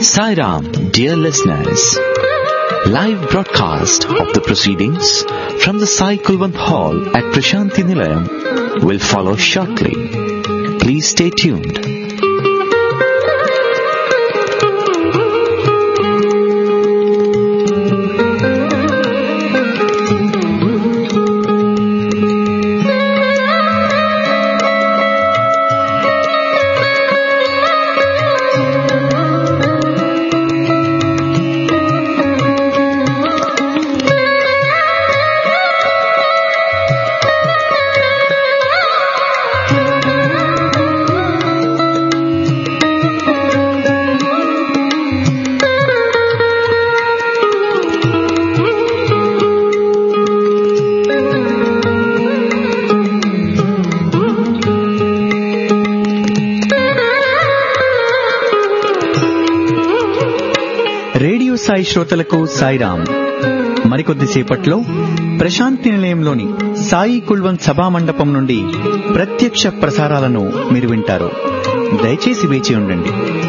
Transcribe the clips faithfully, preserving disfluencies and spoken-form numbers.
Sai Ram, dear listeners. Live broadcast of the proceedings from the Sai Kulwant Hall at Prashanti Nilayam will follow shortly. Please stay tuned. Sai శ్రోతలకు సాయిరాం. మరికొద్ది సేపట్లో ప్రశాంతి నిలయంలోని సాయి కుల్వంత్ సభా మండపం నుండి ప్రత్యక్ష ప్రసారాలను మీరు వింటారు. దయచేసి వేచి ఉండండి.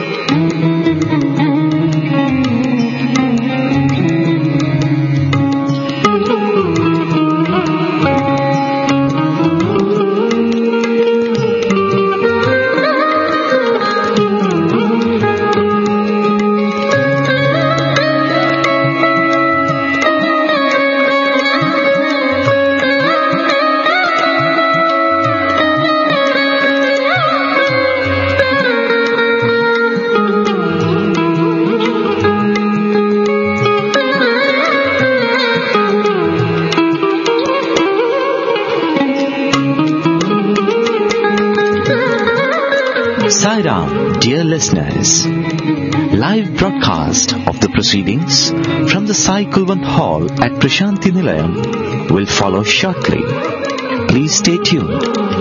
Sai Ram, dear listeners. Live broadcast of the proceedings from the Sai Kulwant Hall at Prashanti Nilayam will follow shortly. Please stay tuned.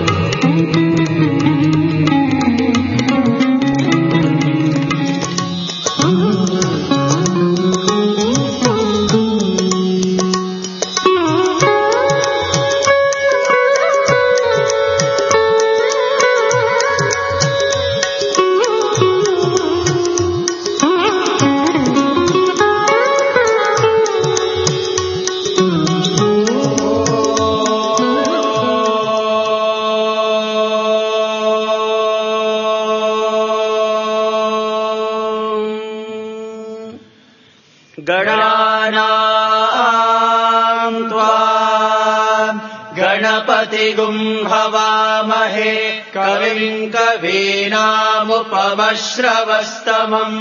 गणानां त्वा गणपतिगुं हवामहे कविं कवीनामुपमश्रवस्तमम्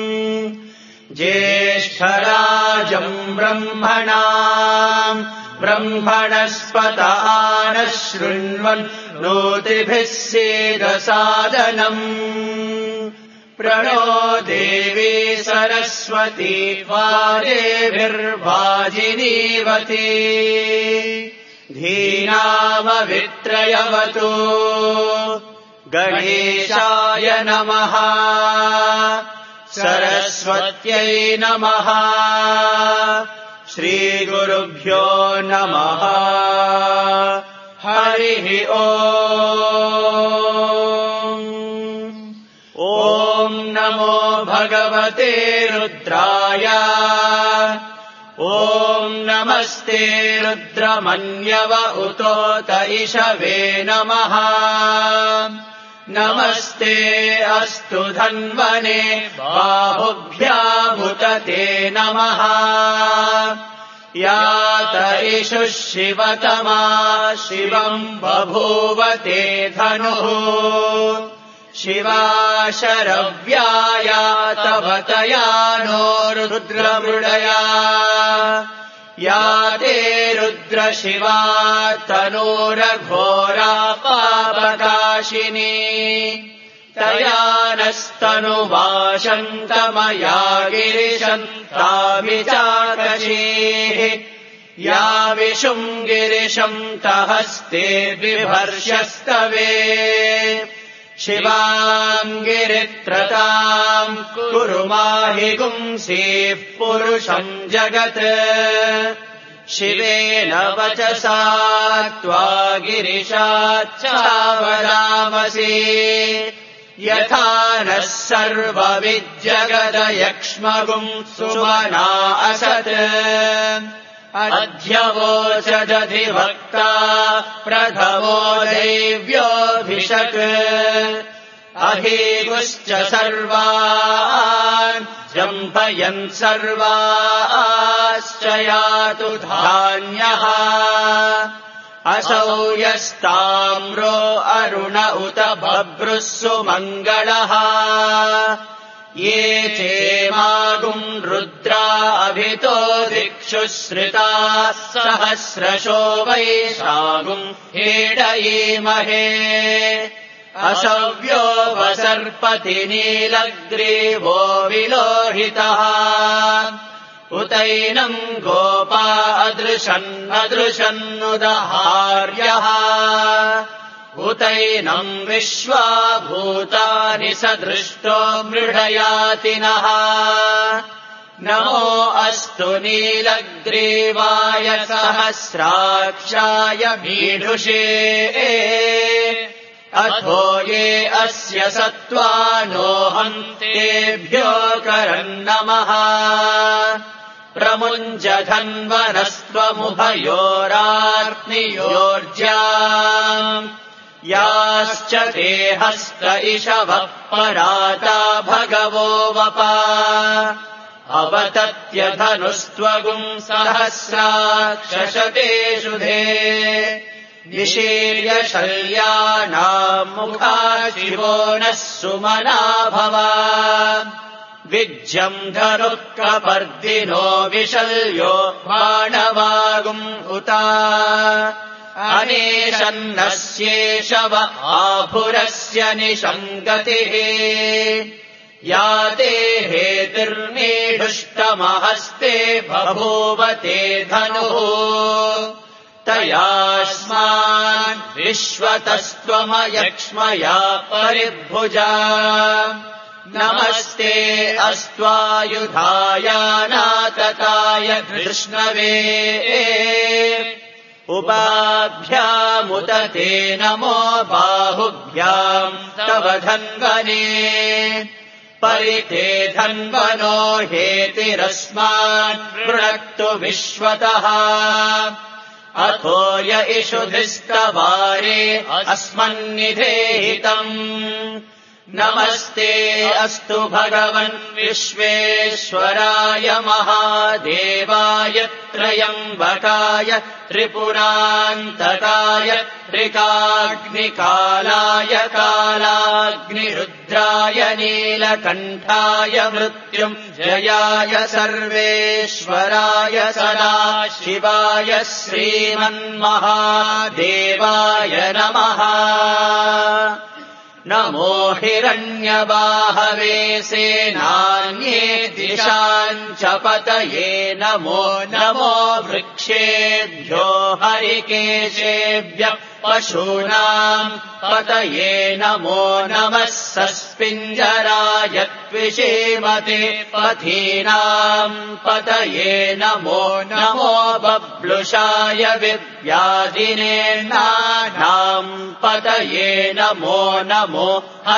ज्येष्ठराजं ब्रह्मणां ब्रह्मणस्पत नः शृण्वन् नोतिभिः सीदसादनम् प्रणो देवी सरस्वती वाजेभिर्वाजिनीवती धीनामवित्रयवतु गणेशाय नमः सरस्वत्यै नमः श्रीगुरुभ्यो नमः हरिः ओम् ॐ नमो भगवते रुद्राय ॐ नमस्ते रुद्रमन्यव उतोत इषवे नमः नमस्ते अस्तु धन्वने बाहुभ्यामुदते नमः यात इषुः शिवतमा शिवम् बभूवते धनुः शिवा शरव्याया तव तया नो रुद्रमृडया या ते रुद्रशिवा तनूरघोरा पापकाशिनी तया नस्तनुवाशन्तमया गिरिशन्ताभिचाकशीः या विशुम् गिरिशम् तहस्ते बिभर्ष्यस्तवे शिवाम् गिरित्रताम् कुरु माहि गुंसीः पुरुषम् जगत् शिवेन वचसा त्वा गिरिशाच्चावदामसि यथा नः सर्वविज्जगदयक्ष्मगुम् सुमना असत् अध्यवोचदधिवक्ता प्रथमो दैव्योऽभिषक् अहीगुश्च सर्वान् जम्पयन् सर्वाश्च यातु धान्यः असौ यस्ताम्रो अरुण उत बभ्रुः सुमङ्गलः ये चेमागुम् रुद्रा अभितो दिक्षु श्रिताः सहस्रशो वैशागुम् हेडयीमहे असव्यो वसर्पति नीलग्रीवो विलोहितः उतैनम् गोपा अदृशन्नदृशन्नुदहार्यः उतैनम् विश्वा भूतानि सदृष्टो मृडयातिनः नमो अस्तु नीलग्रीवाय सहस्राक्षाय मीढुषे अथो ये अस्य सत्त्वानोऽहम् तेभ्यो करन्नमः प्रमुञ्जधन्वनस्त्वमुभयोरार्त्नियोर्ज्याम् याश्च ते हस्त इषवः पराता भगवो वपा अवतत्यधनुस्त्वगुम् सहस्राक्षशतेषुधे निशीर्य शल्यानाम् मुखा शिवो नः सुमना भवा विज्यम् धनुः कपर्दिनो विशल्यो बाणवागुम् उता अनेशन्नस्येषव आभुरस्य निशङ्गतिः या ते हेतिर्नीढुष्टमहस्ते बभूव ते धनुः तयास्मान् विश्वतस्त्वमयक्ष्मया परिभुजा नमस्ते अस्त्वायुधायानातताय कृष्णवे उपाभ्यामुत ते नमो बाहुभ्याम् तव धन्वने परिते धन्वनो हेतिरस्मान् वृणक्तु विश्वतः अथो य इषुधिस्तवारे अस्मन्निधेहितम् नमस्ते अस्तु भगवन् विश्वेश्वराय महादेवाय त्रयम्बकाय त्रिपुरान्तकाय त्रिकाग्निकालाय कालाग्निरुद्राय नीलकण्ठाय मृत्युञ्जयाय सर्वेश्वराय सदाशिवाय श्रीमन्महादेवाय नमः नमो हिरण्यबाहवे सेनान्ये दिशाम् च पतये नमो नमो वृक्षेभ्यो हरिकेशेभ्यः पशूनाम् पतये नमो नमः सस्पिञ्जराय त्विषीमते पथीनाम् पतये नमो नमो बब्लुषाय विव्याधिनेन्नानाम् पतये नमो नमो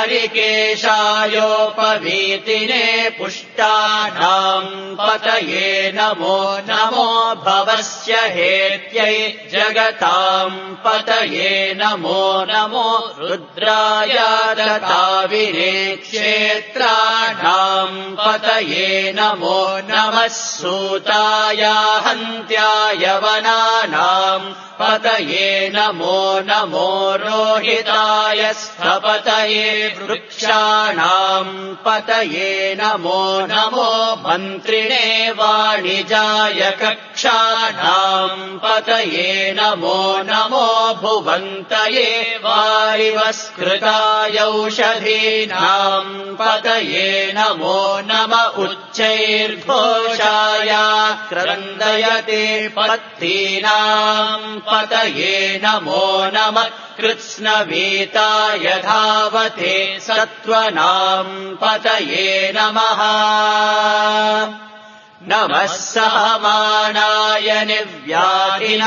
हरिकेशायोपवीतिने पुष्टानाम् पतये नमो नमो भवस्य हेत्यै जगताम् पतये नमो नमो रुद्राय दताविने क्षेत्राणाम् पतये नमो नमः सूताय हन्त्याय वनानाम् पतये नमो नमो रोहिताय स्थपतये वृक्षाणाम् पतये नमो नमो मन्त्रिणे वाणिजाय कक्षाणाम् पतये नमो नमो भुवन्तये वारिवस्कृताय औषधीनाम् पतये नमो नम उच्चैर्घोषाय क्रन्दयते पत्तीनाम् पतये नमो नमः कृत्स्नवीताय धावते सत्त्वनाम् पतये नमः नमः सहमानाय निव्याधिन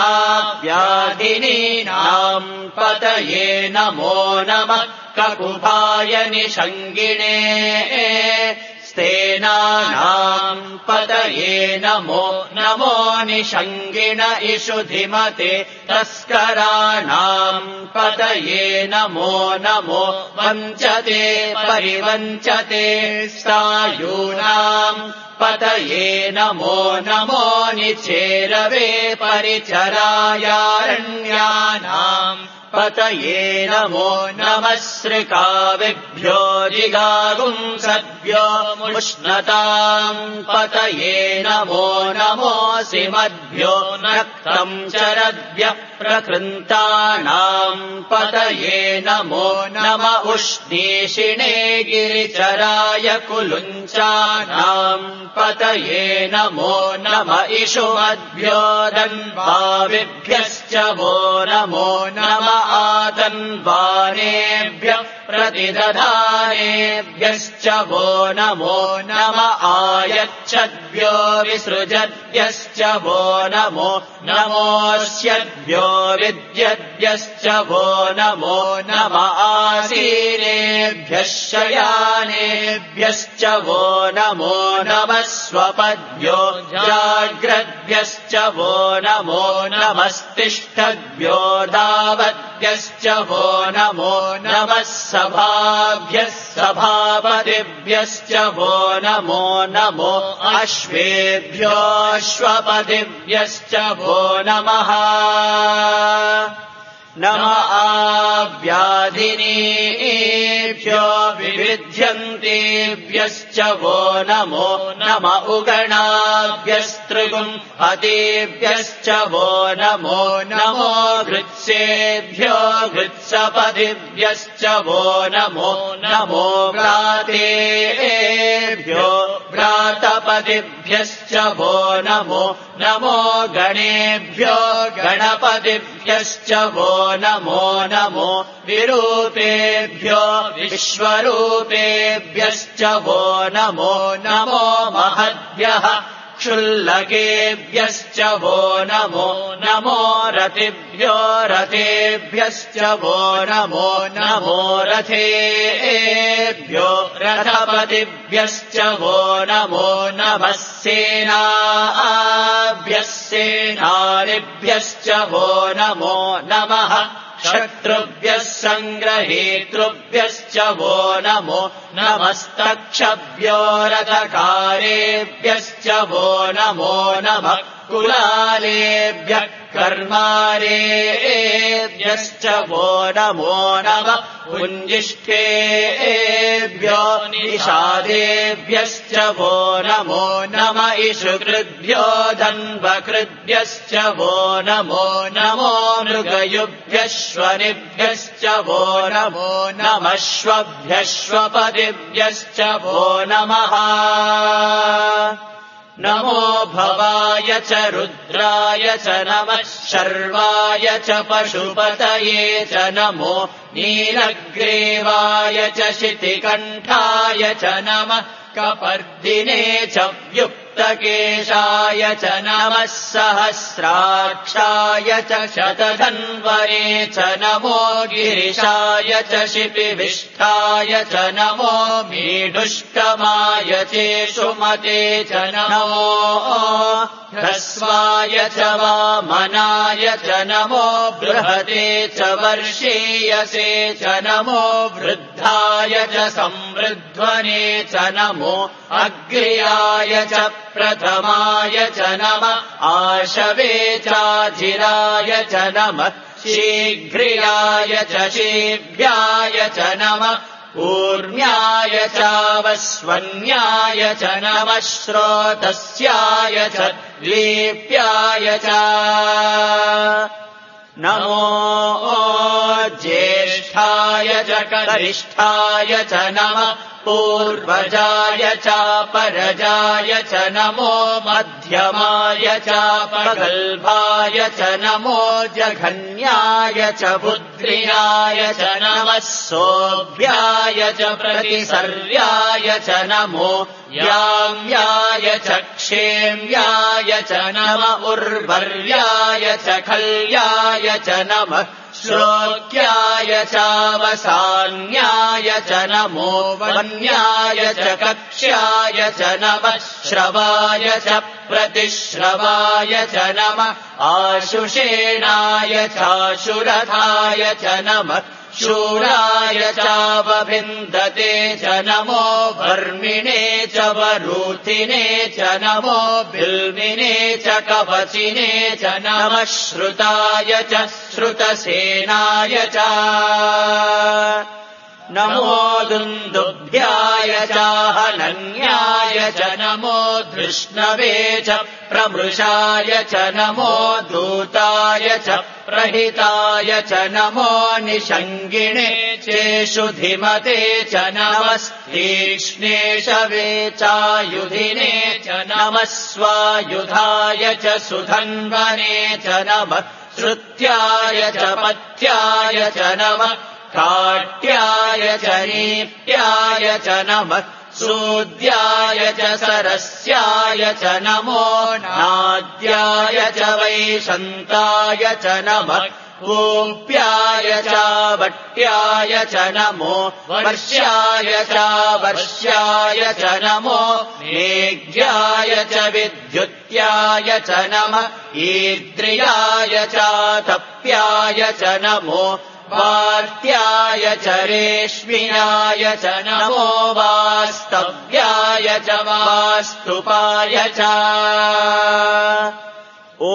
आव्याधिनीनाम् पतये नमो नमः ककुभाय निषङ्गिणे स्तेनानाम् पतये नमो नमो निषङ्गिण इषुधिमते तस्कराणाम् पतये नमो नमो वञ्चते परिवञ्चते सायूनाम् पतये नमो नमो निचेरवे परिचरायारण्यानाम् पतये नमो नमः श्रिकाविभ्यो जिगागुंसद्भ्यो मुष्णताम् पतये नमो नमोऽसि मद्भ्यो नक्तम् चरद्भ्यः प्रकृन्तानाम् पतये नमो नम उष्णीषिणे गिरिचराय कुलुञ्चानाम् पतये नमो नम इषुमद्भ्यो दन्वाविभ्यश्च वो नमो नम आदन्वानेभ्यः प्रतिदधानेभ्यश्च वो नमो नम आयच्छद्भ्यो विसृजद्भ्यश्च वो नमो नमोऽस्यद्भ्यो विद्यद्भ्यश्च वो नमो नम आसीनेभ्यः शयानेभ्यश्च वो नमो नमः स्वपद्भ्यो जाग्रद्भ्यश्च वो नमो नमस्तिष्ठद्भ्यो दावद्भ्यश्च वो नमो नमः सभाभ्यः सभापतिभ्यश्च वो नमो नमो अश्वेभ्यो अश्वपतिभ्यश्च वो नमः नम आव्याधिनीभ्यो विविध्यन्तेभ्यश्च वो नमो नम उगणाभ्यस्त्रिगुम् हतेभ्यश्च वो नमो नमो घृत्सेभ्यो घृत्सपतिभ्यश्च वो नमो नमो व्रातेभ्यो व्रातपतिभ्यश्च वो नमो नमो गणेभ्यो गणपतिभ्यश्च वो नमो नमो विरूपेभ्यो विश्वरूपेभ्यश्च वो नमो नमो महद्भ्यः क्षुल्लकेभ्यश्च वो नमो नमो रतिभ्यो रथेभ्यश्च वो नमो नमो रथेभ्यो रथपतिभ्यश्च वो नमो नमः सेनाभ्यः सेनानिभ्यश्च वो नमो नमः शत्रुभ्यः सङ्ग्रहेतृभ्यश्च वो नमो नमस्तक्षभ्यो रथकारेभ्यश्च वो नमो नमः कुलालेभ्यः कर्मारेभ्यश्च वो नमो नमः पुञ्जिष्ठेभ्यो निषादेभ्यश्च वो नमो नम इषुकृद्भ्यो धन्वकृद्भ्यश्च वो नमो नमो मृगयुभ्यश्वनिभ्यश्च वो नमो नमश्वभ्यश्वपतिभ्यश्च वो नमः नमो भवाय च रुद्राय च नमः शर्वाय च पशुपतये च नमो नीलग्रीवाय च शितिकण्ठाय च नमः कपर्दिने च व्युक्तकेशाय च नमः सहस्राक्षाय च शतधन्वने च नमो गिरिशाय च शिपिविष्ठाय च नमो मीढुष्टमाय चेषुमते च नमो ह्रस्वाय च वामनाय च नमो बृहते च वर्षीयसे च नमो वृद्धाय च संवृध्वने च नमो अग्र्याय च प्रथमाय च नमः आशवे चाजिराय च नमः शीघ्रियाय च शीभ्याय च नमः ऊर्म्याय चावस्वन्याय च नमः श्रोतस्याय च द्वीप्याय च नमो ज्येष्ठ ज्येष्ठाय च कनिष्ठाय च नमः पूर्वजाय चापरजाय च नमो मध्यमाय चापगल्भाय च नमो जघन्याय च बुद्ध्याय च नमः सोऽभ्याय च प्रतिसर्याय च नमो याम्याय च क्षेम्याय च नम उर्वर्याय च खल्याय च नमः श्लोक्याय चावसान्याय च नमो वन्याय च कक्ष्याय च नमः श्रवाय च प्रतिश्रवाय च नमः आशुषेणाय चाशुरथाय च नमः शूराय चावभिन्दते च नमो वर्मिणे च वरूथिने च नमो बिल्विने च कवचिने च नमः श्रुताय च श्रुतसेनाय च नमो दुन्दुभ्याय चाहनन्याय च नमो धृष्णवे च प्रमृषाय च नमो दूताय च प्रहिताय च नमो निषङ्गिणे चेषुधिमते च नमस्तीक्ष्णेशवे चायुधिने च नमः स्वायुधाय च सुधन्वने च नमः श्रुत्याय च पथ्याय च नमः काट्याय च नीप्याय च नमः सूद्याय च सरस्याय च नमो नाद्याय च वैशन्ताय च नमः कूप्याय च वट्याय च नमो वर्ष्याय च वर्ष्याय च नमो मेघ्याय च विद्युत्याय च नमः ईद्रियाय च तप्याय च नमो वार्त्याय च रेश्म्याय च नमो वास्तव्याय च वास्तुपाय च ॐ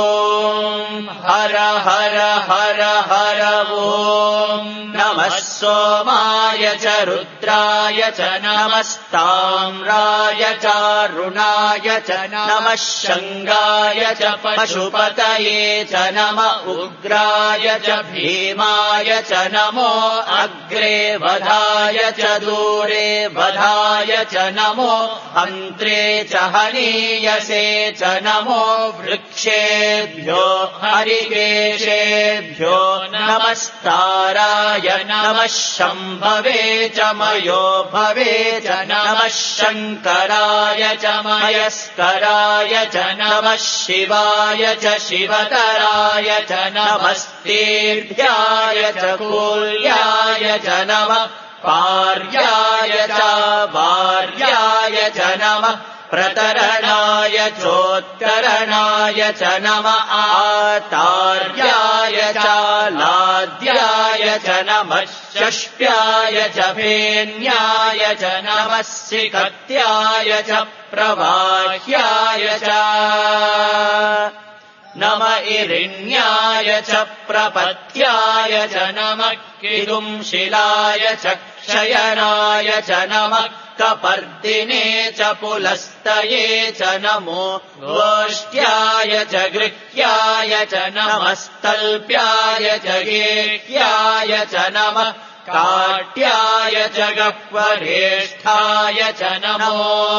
हर हर हर हर ॐ नमः सोमाय च रुद्राय च नमस्ताम्राय चारुणाय च नमः शङ्गाय च पशुपतये च नम उग्राय च भीमाय च नमो अग्रे वधाय च दूरे वधाय च नमो हन्त्रे च हनीयसे च नमो वृक्षेभ्यो हरिकेशेभ्यो नमस्ताराय नमः शम्भवे च मयो भवे च नमः शङ्कराय च मयस्कराय च नमः शिवाय च शिवतराय च नमस्तेभ्याय च कूल्याय च नमः पार्याय च वार्याय च नमः प्रतरणाय चोत्तरणाय च नम आतार्याय च लाद्याय च नमः षष्ट्याय च फेन्याय च नमः सिकत्याय च प्रवाह्याय च नम इरिण्याय च प्रपत्याय च नमः किदुंशिलाय च क्षयनाय च नमः कपर्दिने च पुलस्तये च नमो गोष्ट्याय च गृह्याय च नमस्तल्प्याय च गेह्याय च नमः काट्याय च गह्वरेष्ठाय च नमो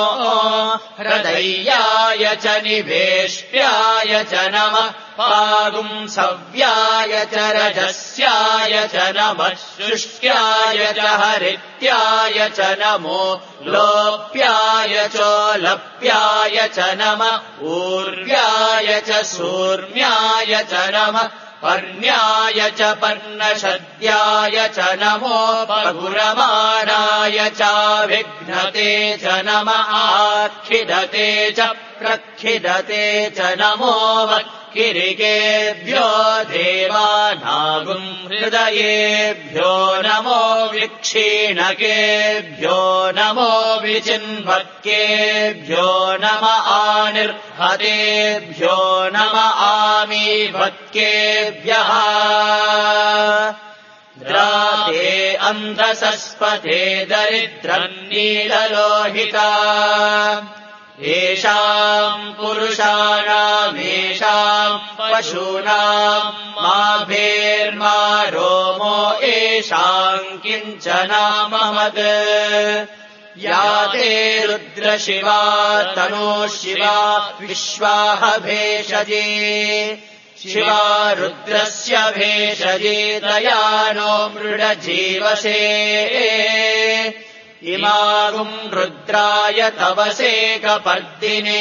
हृदयाय च निवेष्ट्याय च नमः पागुंसव्याय च रजस्याय च नमः शुष्क्याय च हरित्याय च नमो लोप्याय चोलप्याय च नमः ऊर्व्याय च सूर्म्याय च नमः पर्ण्याय च पर्णशद्याय च नमो पगुरमाणाय चाभिघ्नते च नम आखिदते च प्रखिदते च नमो वक्किरिकेभ्यो देवानागुम् हृदयेभ्यो नमो विक्षीणकेभ्यो नमो विचिन्वक्केभ्यो नम आनिर्हतेभ्यो नम आमीवक्केभ्यः द्राते अन्धसस्पथे दरिद्रम् नीललोहिता येषाम् पुरुषाणामेषाम् पशूनाम् मा भेर्मा रोमो येषाम् किञ्चनाममद् या ते रुद्रशिवा तनो शिवा विश्वाह भेषजे शिवा रुद्रस्य भेषजे तया नो मृडजीवसे इमागुम् रुद्राय तवसेकपर्दिने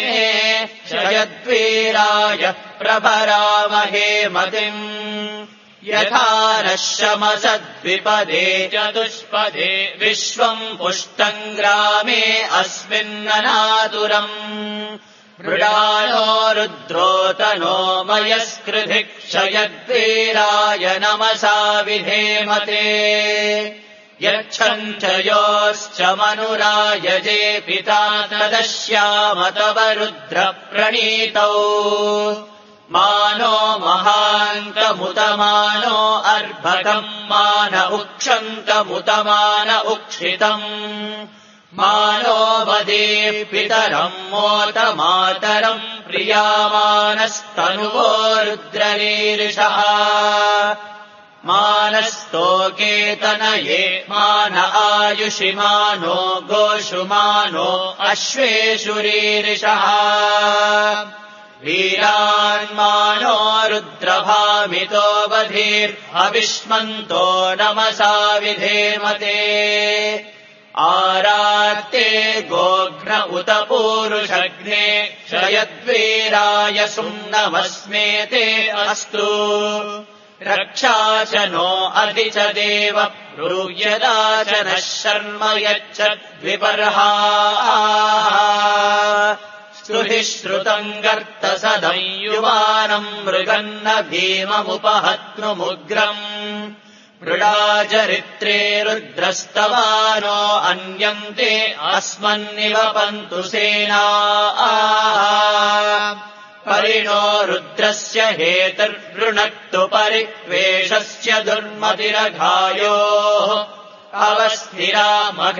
शयद्वीराय प्रभरामहे मतिम् यथा नः शमसद्विपदे चतुष्पदे विश्वम् पुष्टम् ग्रामे अस्मिन्ननातुरम् मृडानो रुद्रोतनो मयस्कृधिक्षयद्वीराय नमसा विधेमते यच्छम् च योश्च मनुरायजे पिता तदश्याम तव रुद्रप्रणीतौ मानो महान्तमुतमानो अर्भकम् मान उक्षन्तमुतमान उक्षितम् मानो वदेः पितरम् मोत मातरम् प्रियामानस्तनुवो रुद्ररीरिषः मानस्तोकेतनये मान आयुषि मानो गोषु मानो अश्वेषु रीरिषः वीरान्मानो रुद्रभामितो बधिर्हविष्मन्तो नमसा विधेमते आरात्ते गोघ्न उत पूरुषग्ने शयद्वीराय सुम्नमस्मेते अस्तु रक्षा च नो अधि च देव ब्रूयदा च नः शर्म यच्छद्विपर्हा स्तुहि श्रुतम् गर्त सदंयुवानम् मृगन्न भीममुपहत्नुमुग्रम् मृडाचरित्रे रुद्रस्तवानो अन्यन्ते अस्मन्निवपन्तु सेना परिणो रुद्रस्य हेतुर्वृणक्तु परिवेशस्य दुर्मतिरघायोः अवस्थिरा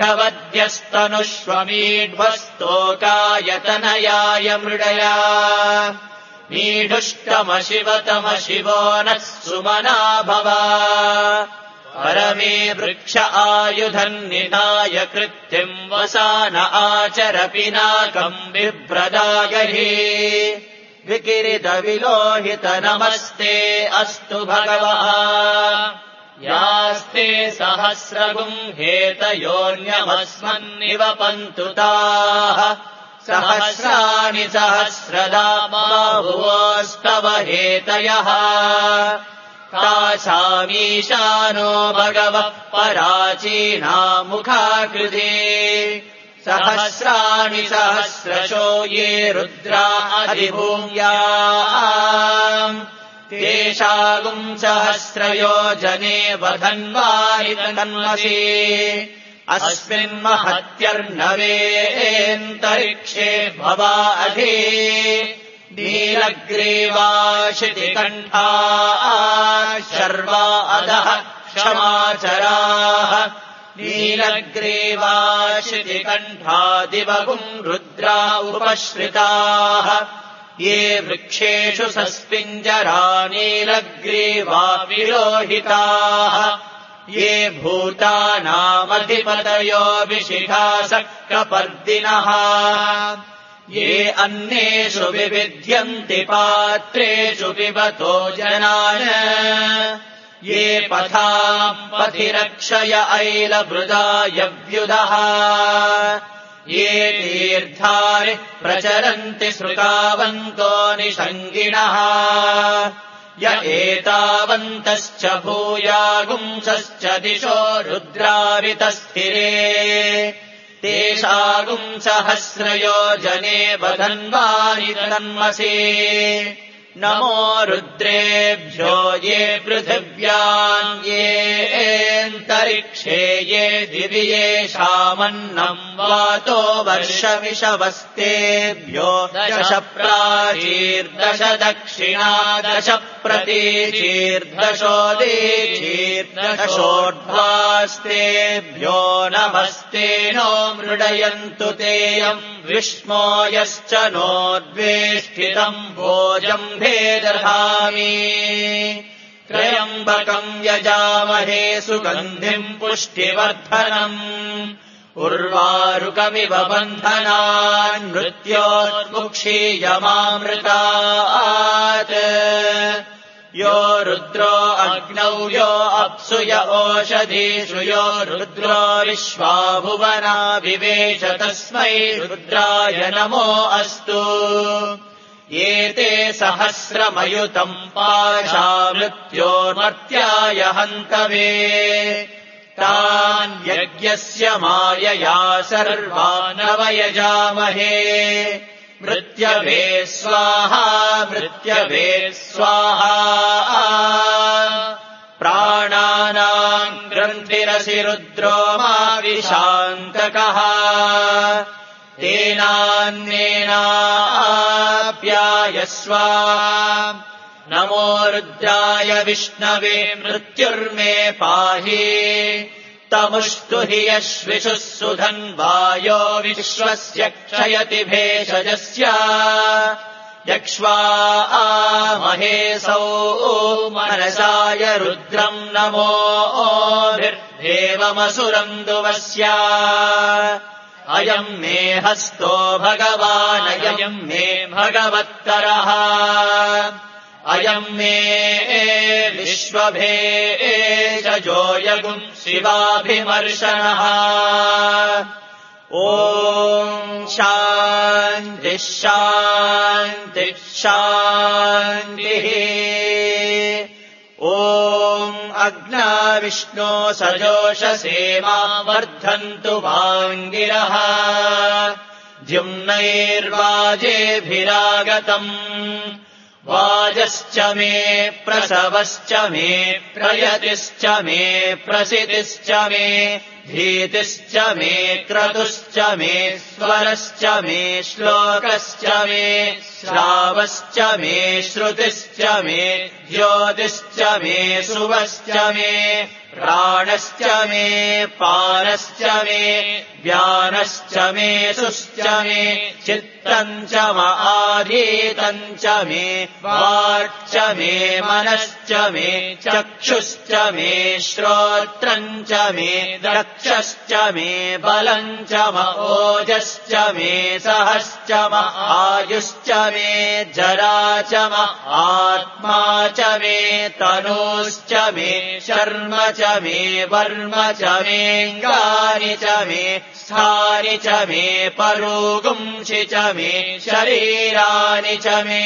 मघवद्यस्तनुष्वमीढ्वस्तोकायतनयाय मृडया मीढुष्टमशिवतमशिवो नः सुमना भव परमे वृक्ष आयुधन्निधाय कृत्तिम् वसान आचर पिनाकम् बिभ्रदागहि विकिरितविलोहित नमस्ते अस्तु भगवः यास्ते सहस्रगुम् हेतयोऽन्यमस्मन्निवपन्तु ताः सहस्राणि सहस्रदा बाहुवोस्तव हेतयः तासामीशानो भगवः पराचीनामुखाकृते सहस्राणि सहस्रशो ये रुद्रा अधिभूम्याम् तेषागुम् सहस्रयोजने वधन्वानि तन्मसि अस्मिन्महत्यर्णवेऽन्तरिक्षे भवा अधि नीलग्रीवाशितिकण्ठा शर्वा अधः क्षमाचराः नीलग्रीवाशितिकण्ठा दिवगुम् रुद्रा उपश्रिताः ये वृक्षेषु सस्पिञ्जरा नीलग्रीवा विलोहिताः ये भूतानामधिपतयो विशिखासक्कपर्दिनः ये अन्नेषु विविध्यन्ति पात्रेषु पिबतो जनान् ये पथाम् पथिरक्षय ऐलभृदायव्युदः ये तीर्थानि प्रचरन्ति श्रुतावन्तो निषङ्गिणः य एतावन्तश्च भूयागुंसश्च दिशो रुद्रावितस्थिरे तेषागुम् सहस्रयोजने वधन्वानि तन्मसि नमो रुद्रेभ्यो ये पृथिव्याम् येऽन्तरिक्षे ये दिवि येषामन्नम् वातो वर्षमिषवस्तेभ्यो दश प्राचीर्दश दक्षिणा दश प्रतीचीर्दशोदीचीर्दशोर्ध्वास्तेभ्यो नमस्ते नो मृडयन्तु तेयम् विष्णो यश्च नोद्वेष्टितम् भोजम् गर्भे दधामि त्र्यम्बकम् यजामहे सुगन्धिम् पुष्टिवर्धनम् उर्वारुकमिव बन्धनान् मृत्योर्मुक्षीयमामृतात् यो रुद्रो अग्नौ यो अप्सु य ओषधीषु यो रुद्रो विश्वा भुवना विवेश तस्मै रुद्राय नमो अस्तु एते सहस्रमयुतम् पाशा मृत्योर्मर्त्याय हन्तवे तान् यज्ञस्य मायया सर्वानवयजामहे मृत्यवे स्वाहा मृत्यवे स्वाहा प्राणानाम् ग्रन्थिरसि रुद्रो मा विशान्तकः तेनान्नेनाप्यायस्व नमो रुद्राय विष्णवे मृत्युर्मे पाहि तमुष्टु हि यश्विषुः सुधन्वायो विश्वस्य क्षयति भेषजस्य यक्ष्वा महेशौ मनसाय रुद्रम् नमोभिर्देवमसुरम् दुवस्य अयम् मे हस्तो भगवानयम् मे भगवत्तरः अयम् मे विश्वभेषजो यगुम् शिवाभिमर्शनः ॐ शान्तिः शान्तिः शान्तिः ॐ अग्ना विष्णो सजोषसेमा वर्धन्तु वाङ्गिरः द्युम्नैर्वाजेभिरागतम् वाजश्च मे प्रसवश्च मे प्रयतिश्च मे प्रसितिश्च मे धीतिश्च मे क्रतुश्च मे स्वरश्च मे श्लोकश्च मे श्रावश्च मे श्रुतिश्च मे ज्योतिश्च मे शुभश्च मे प्राणश्च मे पानश्च मे व्यानश्च मे सुश्च मे चित्तम् च आधीतम् च मे वाक्च मे मनश्च मे चक्षुश्च मे श्रोत्रम् च मे दक्षश्च मे बलम् च ओजश्च मे सहश्च आयुश्च मे जरा च आत्मा च मे तनूश्च मे शर्म च मे वर्म च मेऽङ्गानि च मे स्थानि च मे परोगुंसि च मे शरीराणि च मे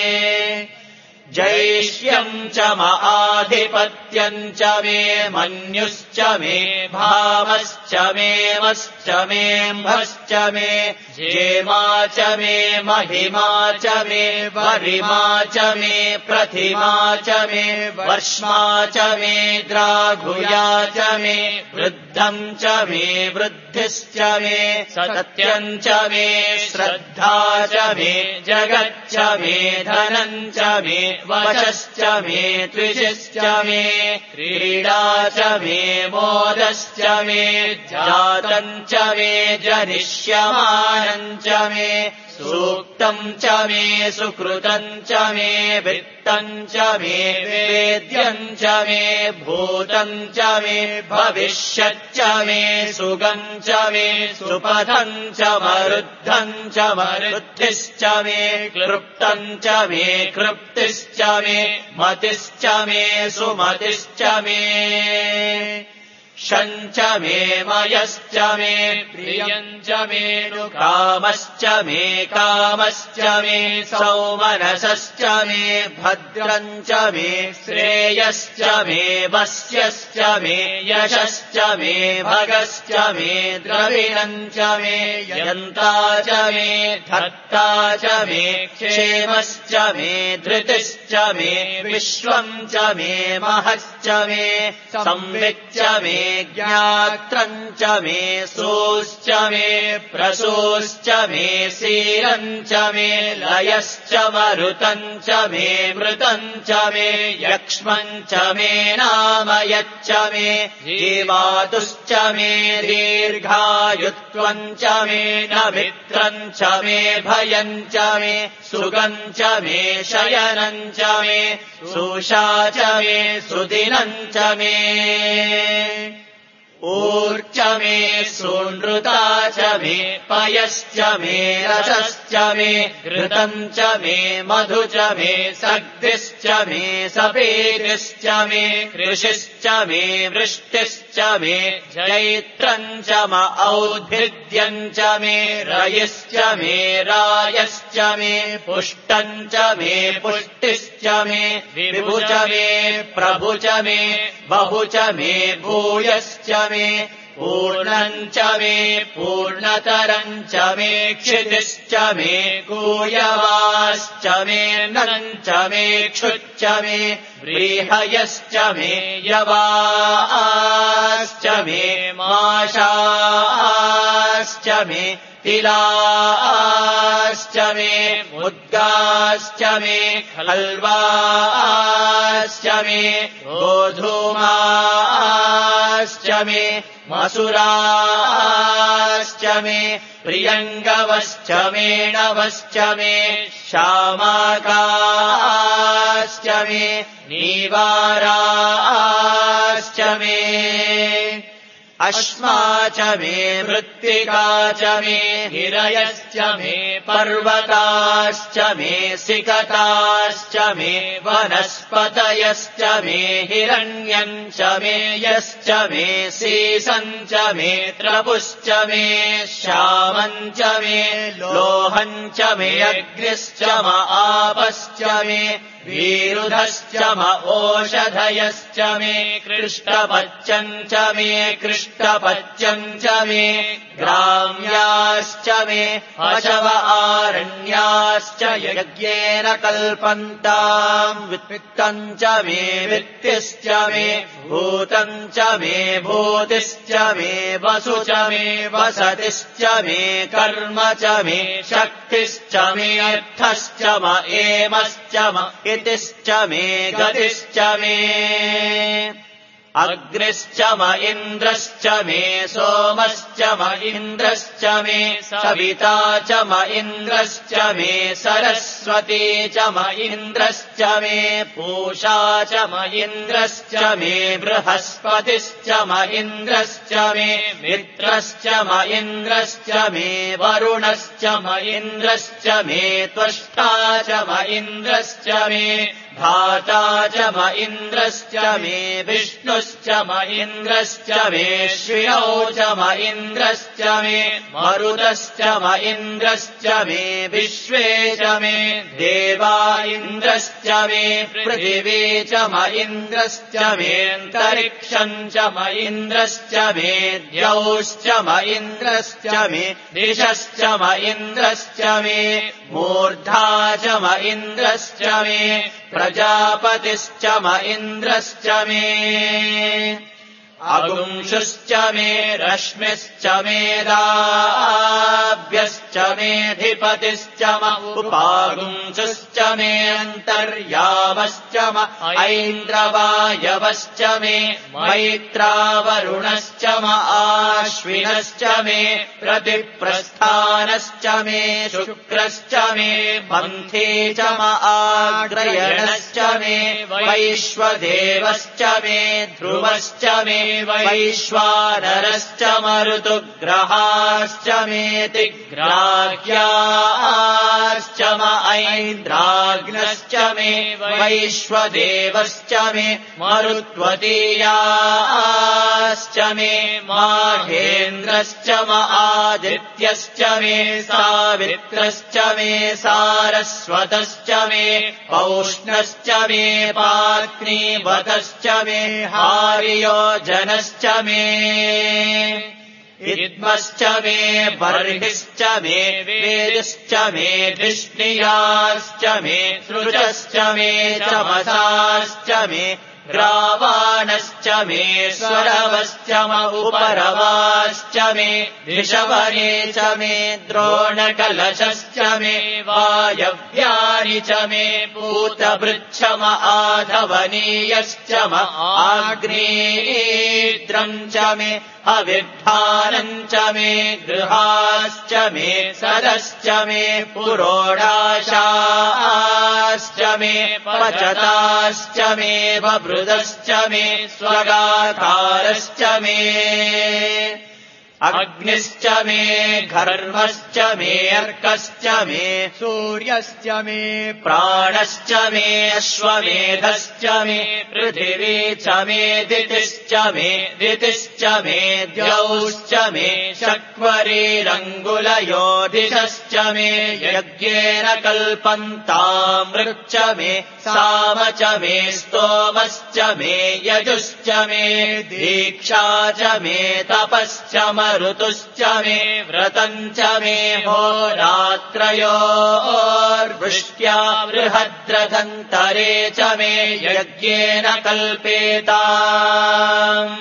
जैष्यम् च आधिपत्यम् च मे मन्युश्च मे भावश्च मे मश्च मेऽम्भश्च मे जेमा च मे महिमा च मे वरिमा च मे प्रतिमा च मे वर्ष्मा च मे द्राघुया च मे वृद्धम् च मे वृद्धिश्च मे सत्यम् च मे श्रद्धा च मे जगच्च मे धनम् च मे वचश्च मे त्विषश्च मे क्रीडा च मे मोदश्च मे जातम् च मे जनिष्यमानम् च मे सूक्तम् च मे सुकृतम् च मे वित्तम् च मे वेद्यम् च मे भूतम् च मे भविष्यच्च मे सुगम् च मे सुपथम् च मरुद्धम् च मरुद्धिश्च मे क्लृप्तम् च मे कृप्तिश्च मे मतिश्च मे सुमतिश्च मे शञ्च मे मयश्च मे प्रियम् च मे कामश्च मे कामश्च मे सौमनसश्च मे भद्रम् च मे श्रेयश्च मे वस्यश्च मे यशश्च मे भगश्च मे द्रविणम् च मे यन्ता च मे धत्ता च मे क्षेमश्च मे धृतिश्च विश्वश्च मे विश्वम् च मे महश्च मे संविच्च मे ज्ञात्रम् च मे सोश्च मे प्रसोश्च मे सीरम् च मे लयश्च मरुतम् च मे मृतम् च मे यक्ष्मम् च मे नामयच्च मे जीवातुश्च मे दीर्घायुत्वम् च मे न मित्रम् च मे भयम् च मे सुगम् च मे शयनम् च मे सुषा च मे सुदिनम् च मे ऊर्च मे सुनृता च मे पयश्च मे रसश्च मे घृतम् च मे मधु च मे सग्धिश्च मे सपेतिश्च मे कृषिश्च मे वृष्टिश्च मे जैत्रम् च म औद्भिद्यम् च मे रयिश्च मे रायश्च मे पुष्टम् च मे पुष्टिश्च मे विभु च मे प्रभु च मे बहु च मे भूयश्च मे पूर्णम् च मे पूर्णतरम् च मे क्षितिश्च मे कूयवाश्च मे नम् च मे क्षुच्च मे व्रीहयश्च मे यवाश्च मे माशाश्च मे तिलाश्च मे मुद्गाश्च मे खल्वाश्च मे गोधूमाश्च मे मसुराश्च मे प्रियङ्गवश्च मे नवश्च मे शामाकाश्च मे नीवाराश्च मे अश्मा च मे मृत्तिका च मे हिरयश्च मे पर्वताश्च मे सिकताश्च मे वनस्पतयश्च मे हिरण्यम् च मे यश्च मे सीसम् च मे त्रपुश्च मे श्यामम् च मे लोहम् च मे अग्निश्च म आपश्च मे वीरुधश्च म ओषधयश्च मे कृष्टपच्यम् च मे कृष्टपच्यम् च मे ग्राम्याश्च मे पशव आरण्याश्च यज्ञेन कल्पन्ताम् वित्तम् च मे वित्तिश्च मे भूतम् च मे भूतिश्च मे वसु च मे वसतिश्च मे कर्म च मे शक्तिश्च मे अर्थश्च म एमश्च म इतिश्च मे गतिश्च मे अग्निश्च म इन्द्रश्च मे सोमश्च म इन्द्रश्च मे सविता च म इन्द्रश्च मे सरस्वती च म इन्द्रश्च मे पूषा च म इन्द्रश्च मे बृहस्पतिश्च म इन्द्रश्च मे मित्रश्च म इन्द्रश्च मे वरुणश्च म इन्द्रश्च मे त्वष्टा च म इन्द्रश्च मे धाता च म इन्द्रश्च मे विष्णुश्च म इन्द्रश्च मे श्रियौ च म इन्द्रश्च मे मरुतश्च म इन्द्रश्च मे विश्वे च मे देवा इन्द्रश्च मे पृथिवी च म इन्द्रश्च मेऽन्तरिक्षम् च म इन्द्रश्च मे द्यौश्च म इन्द्रश्च मे दिशश्च म इन्द्रश्च मे मूर्धा च म इन्द्रश्च मे प्रजापतिश्च म इन्द्रश्च मे अगुंशुश्च मे रश्मिश्च मेदाभ्यश्च मेऽधिपतिश्च म उपागुंशुश्च मेऽन्तर्यामश्च म ऐन्द्रवायवश्च मे मैत्रावरुणश्च म आश्विनश्च मे प्रतिप्रस्थानश्च मे शुक्रश्च मे पन्थी च म आग्रयणश्च मे वैश्वदेवश्च मे ध्रुवश्च मे वैश्वानरश्च मरुतुग्रहाश्च मेऽतिग्राह्याश्च म ऐन्द्राग्नश्च मे वैश्वदेवश्च मे मरुत्वतीयाश्च मे माहेन्द्रश्च म आदित्यश्च मे सावित्रश्च मे सारस्वतश्च मे पौष्णश्च मे पात्नीवतश्च मे हार्यो जनश्च मे इद्मश्च मे बर्हिश्च मे वेदिश्च मे धिष्णियाश्च मे सृजश्च मे चमसाश्च मे ग्रावाणश्च मे स्वरवश्च म उपरवाश्च मे धिषवने च मे द्रोणकलशश्च मे वायव्यानि च मे पूतभृच्छम आधवनीयश्च म आग्नेयीद्रम् च मे अविद्धानम् च मे गृहाश्च मे सदश्च मे पुरोडाशाश्च मे पचताश्च मे बभृदश्च मे स्वगाकारश्च मे अग्निश्च मे घर्मश्च मे अर्कश्च मे सूर्यश्च मे प्राणश्च मे अश्वमेधश्च मे पृथिवी च मे दितिश्च मे दितिश्च मे द्यौश्च मे शक्वरीरङ्गुलयोधिषश्च मे यज्ञेन कल्पन्तामृच्च मे साम च मे स्तोमश्च मे यजुश्च मे दीक्षा च मे तपश्च ऋतुश्च मे व्रतम् च मे होरात्रयोर्वृष्ट्या बृहद्रथन्तरे च मे यज्ञेन कल्पेताम्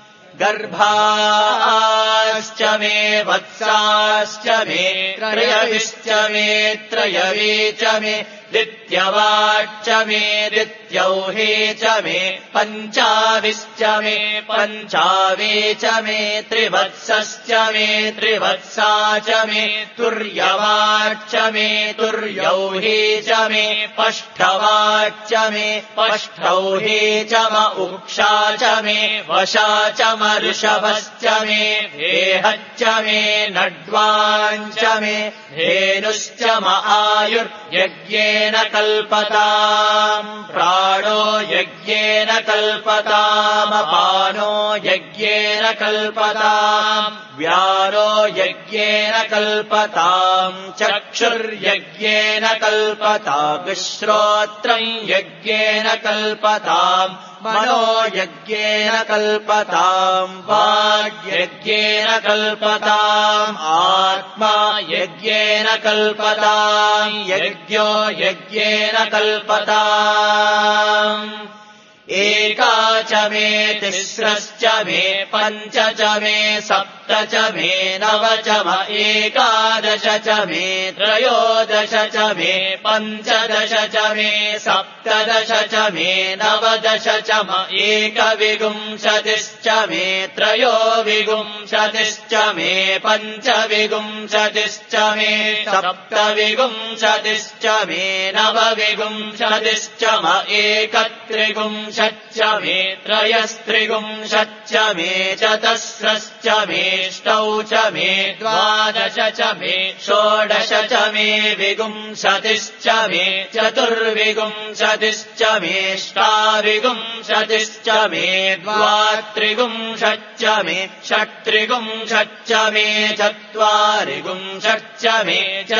गर्भाश्च मे वत्साश्च मे त्रयविश्च मे त्रयवी च मे दित्यवाच्च मे दित्यौहे च मे पञ्चाविश्च मे पञ्चावे च मे त्रिवत्सश्च मे त्रिवत्सा च मे तुर्यवाच्च मे तुर्यौहे च मे पष्ठवाच्च मे पष्ठौहे च म उक्षा च मे वशा च म ऋषभश्च मे हेहच्च मे नड्वाञ्च मे धेनुश्च म आयुर्यज्ञेन कल्पताम् प्राणो यज्ञेन कल्पतामपानो यज्ञेन कल्पताम् व्यानो यज्ञेन कल्पताम् चक्षुर्यज्ञेन कल्पताम् श्रोत्रम् यज्ञेन कल्पताम् मनो यज्ञेन कल्पताम् वाग्यज्ञेन कल्पताम् आत्मा यज्ञेन कल्पताम् यज्ञो यज्ञेन कल्पताम् एका च मे तिस्रश्च मे पञ्च च मे सप्त च मे नव च म एकादश च मे त्रयोदश च मे पञ्चदश च मे सप्तदश च मे नवदश च म एकविंशतिश्च मे त्रयोविंशतिश्च मे पञ्चविंशतिश्च मे सप्तविंशतिश्च मे नवविंशतिश्च म एकत्रिंशच्च मे त्रयस्त्रिंशच्च मे चतस्रश्च मेष्टौ च मे द्वादश च मे षोडश च मे विंशतिश्च मे चतुर्विंशतिश्च मेष्टाविंशतिश्च मे द्वात्रिंशच्च मे षट्त्रिंशच्च मे चत्वारिंशच्च मे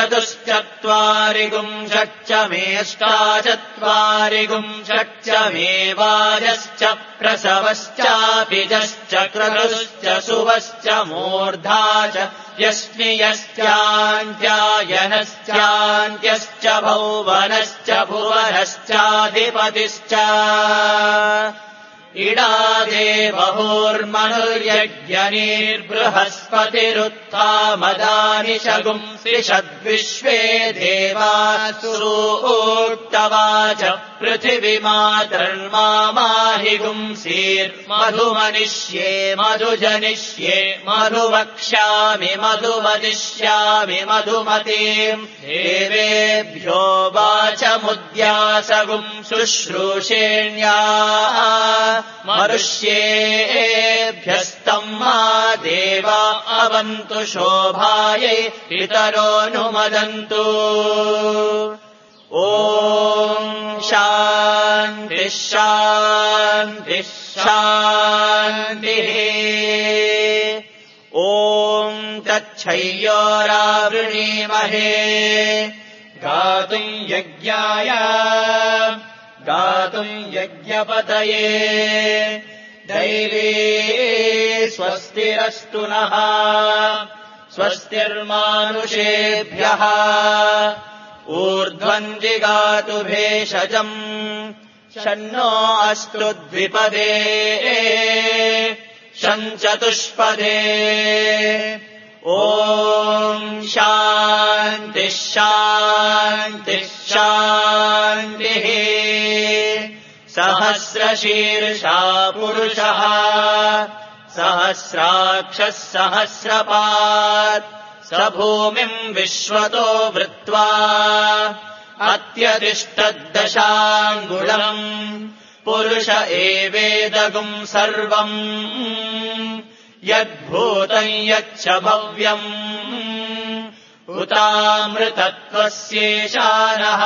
चतुश्चत्वारिंशच्च मेष्टाचत्वारिंशच्च मे वाजश्च प्रसवश्चापिजश्च क्रतुश्च सुवश्च मूर्धा च यस्मियश्चान्त्यायनश्चान्त्यश्च भौवनश्च भुवनश्चाधिपतिश्च इडादे बहुर्मनुर्यज्ञनीर्बृहस्पतिरुत्थामदानि शगुंसि षद्विश्वे देवासुरोक्तवाच पृथिवीमातर्मामाहिगुंसीर्मधुमनिष्ये मधुजनिष्ये मधुवक्ष्यामि मधुमदिष्यामि मधुमतीम् देवेभ्यो वाचमुद्यासगुम् शुश्रूषेण्या मनुष्येभ्यस्तम् मा देवा अवन्तु शोभायै पितरोऽनुमदन्तु ॐ शान्तिः शान्तिः शान्तिः ॐ तच्छय्योरावृणीमहे गातुम् यज्ञाय गातुम् यज्ञपतये दैवी स्वस्तिरस्तु नः स्वस्तिर्मानुषेभ्यः ऊर्ध्वम् जिगातु भेषजम् शन्नो अस्तु द्विपदे शम् चतुष्पदे ॐ शान्तिः शान्तिः शान्तिः सहस्रशीर्षा पुरुषः सहस्राक्षः सहस्रपात् स भूमिम् विश्वतो वृत्वा अत्यतिष्ठद्दशाङ्गुलम् पुरुष एवेदगुम् सर्वम् यद्भूतम् यच्च भव्यम् उतामृतत्वस्येशानः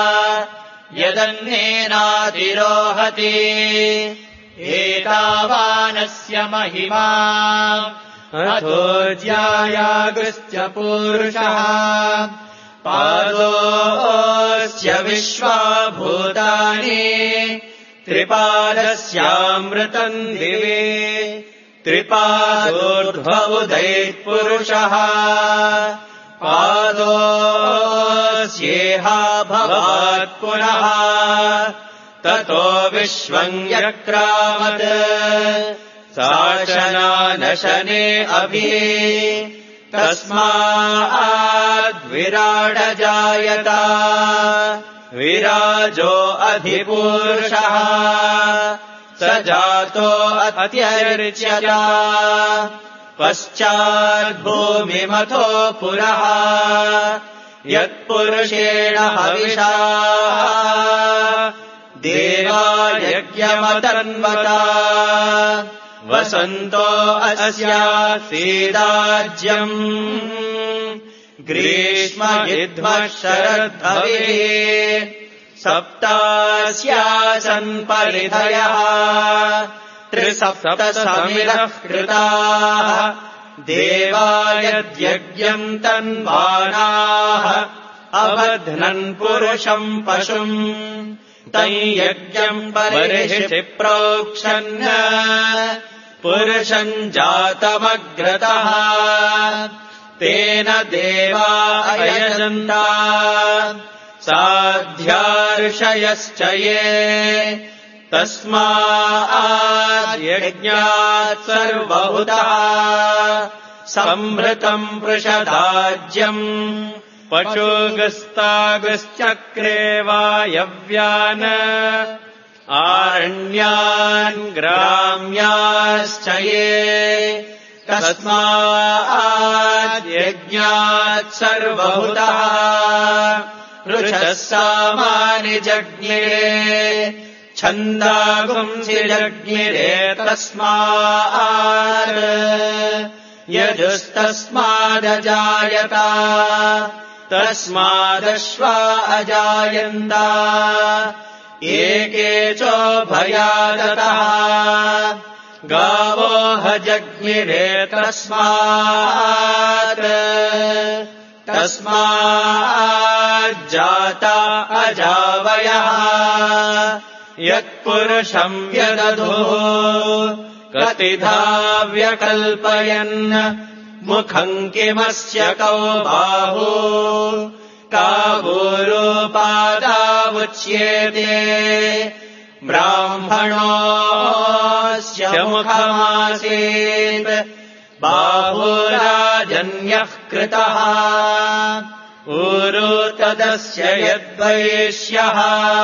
यदन्येनातिरोहति एतावानस्य महिमा अथोऽध्यायागुश्च पूरुषः पादोऽस्य विश्वाभूतानि त्रिपादस्यामृतम् दिवे त्रिपादोर्ध्व उदैत्पुरुषः पादोऽस्येहा भवात् पुनः ततो विश्वम् यक्रामत् शासनानशने अभि तस्माद्विराडजायत विराजो अधिपूरुषः स जातो अत्यर्च्यत पश्चाद्भूमिमथो पुरः यत्पुरुषेण हविषा देवा यज्ञमतन्वता वसन्तो अस्यासीदाज्यम् ग्रीष्म युध्मः शरद्धविः सप्तास्यासन् परिधयः त्रिसप्तसमिरः कृताः देवा यद्यज्ञम् तन्वानाः अबध्नन् पुरुषम् पशुम् तम् यज्ञम् बर्हिषि प्रोक्षन् पुरुषम् जातमग्रतः तेन देवा अयजन्ता साध्यार्षयश्च ये तस्माद्यज्ञात् सर्वभूतः संहृतम् पृषदाज्यम् पशुगस्तागश्चक्रे वायव्यान् आरण्यान् ग्राम्याश्च ये तस्माद्यज्ञात् सर्वभूतः ऋषः सामानि जज्ञिरे छन्दागुंसि जज्ञिरे तस्मात् यजुस्तस्मादजायत तस्मादश्वा अजायन्त एके चोभयादतः गावो हजज्ञिरे तस्मात् तस्माज्जाता अजावयः यत्पुरुषम् व्यदधुः कतिधा व्यकल्पयन् मुखम् किमस्य कौ बाहु कावूरोपादावुच्येते ब्राह्मणोऽस्य मुखमासीत् बाहुराजन्यः कृतः ऊरो तदस्य यद्वैश्यः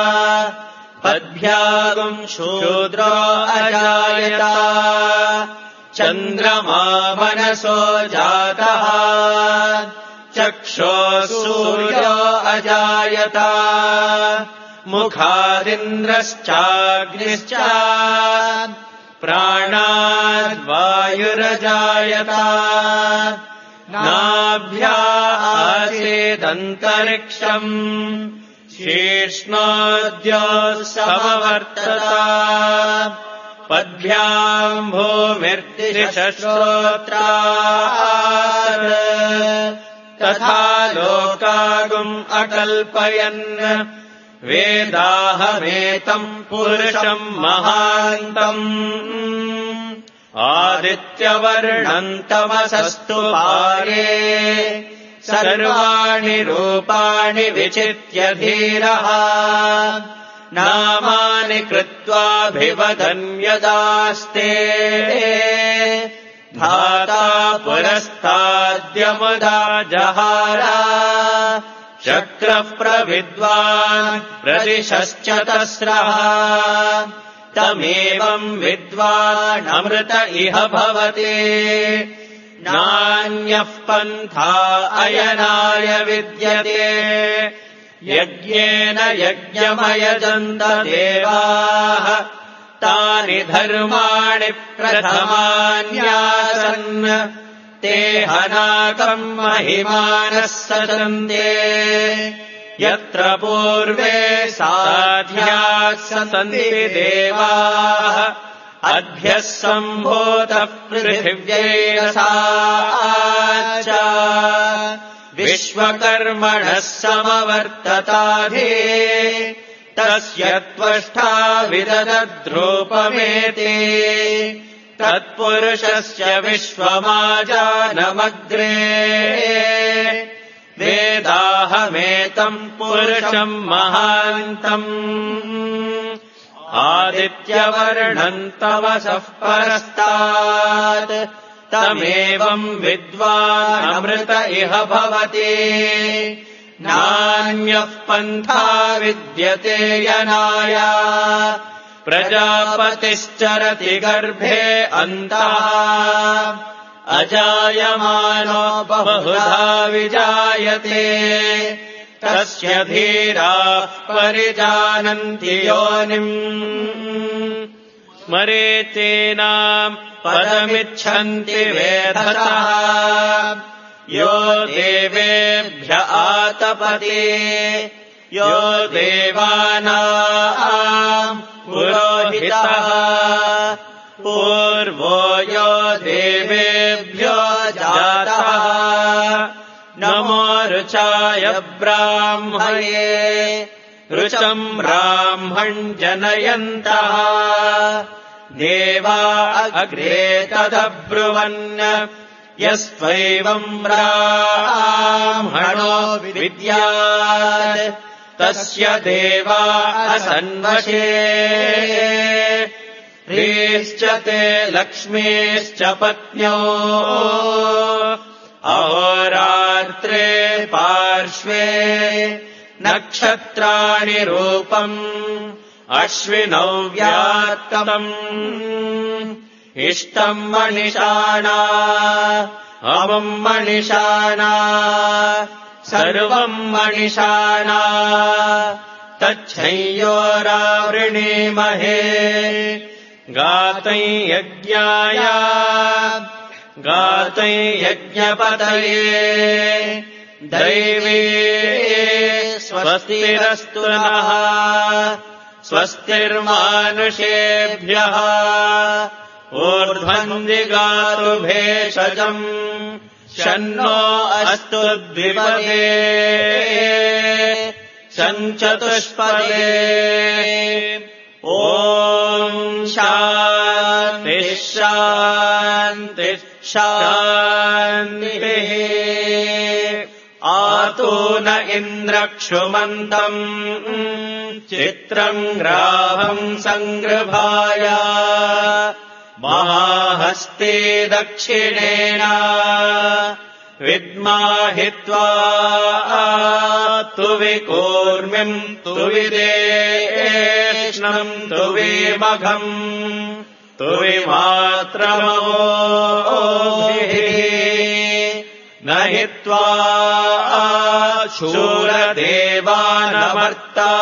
पद्भ्यागुम् शूद्रो अजायत चन्द्रमा मनसो जातः चक्षोः सूर्यो अजायत मुखादिन्द्रश्चाग्निश्च प्राणाद्वायुरजायत नाभ्या आसीदन्तरिक्षम् शीर्ष्णोद्योः समवर्तत पद्भ्याम् भूमिर्दिशश्रोत्रात् तथा लोकागुम् अकल्पयन् वेदाहमेतम् पुरुषम् महान्तम् आदित्यवर्णम् तमसस्तु पारे सर्वाणि रूपाणि विचित्य धीरः नामानि कृत्वाभिवदन् यदास्ते धाता पुरस्ताद्यमुदा जहार शक्रः प्रविद्वान् प्रदिशश्चतस्रः तमेवम् विद्वान् अमृत इह भवति नान्यः पन्था अयनाय विद्यते यज्ञेन यज्ञमयजन्त देवाः तानि धर्माणि प्रथमान्यासन् ते हनाकम् महिमानः सचन्ते यत्र पूर्वे साध्याः सन्ति देवाः अभ्यः सम्भूतः पृथिव्यैरसा च विश्वकर्मणः समवर्तताधि तस्य त्वष्टा विददद्रूपमेति तत्पुरुषस्य विश्वमाजानमग्रे वेदाहमेतम् पुरुषम् महान्तम् आदित्यवर्णम् तमसः परस्तात् तमेवम् विद्वान् अमृत इह भवति नान्यः पन्था विद्यते यनाय प्रजापतिश्चरति गर्भे अन्तः अजायमानो बहुधा विजायते तस्य धीराः परिजानन्ति योनिम् स्मरेतेनाम् पदमिच्छन्ति वेधसः यो देवेभ्य आतपते यो देवानाम् पुरोहितः पूर्वो यो देवेभ्यो जातः नमो ऋचाय ब्राह्मये ऋचम् ब्राह्मम् जनयन्तः देवा अग्रे तदब्रुवन् यस्त्वैवम् ब्राह्मणो विद्यात् तस्य देवा असन्वशे ह्रीश्च ते लक्ष्मीश्च पत्न्यो अहोरात्रे पार्श्वे नक्षत्राणि रूपम् अश्विनौ व्यात्तम् इष्टम् मणिषाणा अवम् मणिषाणा सर्वम् मणिषाणा तच्छंयोरावृणीमहे गातै यज्ञाय गातै यज्ञपतये दैवे स्वस्तिरस्तु नः स्वस्तिर्मानुषेभ्यः ऊर्ध्वम् दिगातु भेषजम् शन्नो अस्तु द्विपदे शञ्चतुष्पदे ॐ शान्तिः शान्तिः शान्तिः आतु न इन्द्रक्षुमन्तम् चित्रम् ग्राभम् सङ्गृभाय महाहस्ते दक्षिणेन विद्माहित्वा तु विकूर्मिम् तु विदेष्णम् तु विमघम् तु विमात्रमोभिः न हित्वा शूरदेवानमर्ता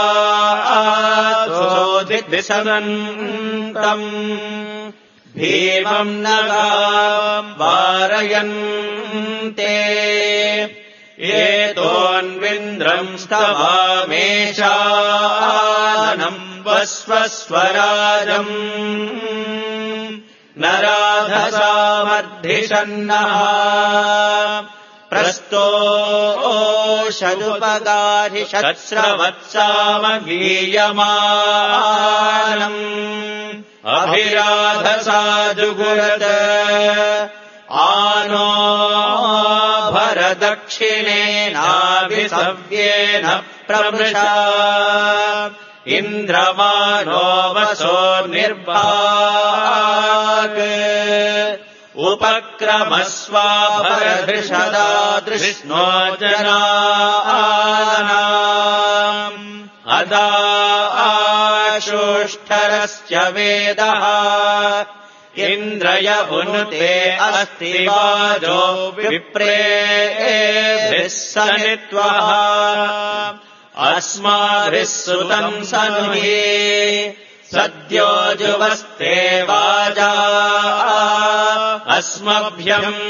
सोऽधिसदन्तम् भीमम् नगाम् वारयन्ते एतोऽन्विन्द्रम् स्तवामेषानम् वस्वस्वराजम् न राधसामर्धिषन्नः प्रस्तोषदुपगारिषत्स्रवत्सामगीयमानम् अभिराधसाजुगुरत आनो भरदक्षिणेनाभिसव्येन प्रमृषा इन्द्रमानो वसो निर्भाग उपक्रमस्वाभरधृषदादृष्णो जनानाम् अदाशोष्ठरस्य वेदः इन्द्रय उनुते अस्ति वाजो विप्रेभिः सनित्वः अस्माभिः सुतम् सनुहि सद्यो जुवस्ते वाजा अस्मभ्यम्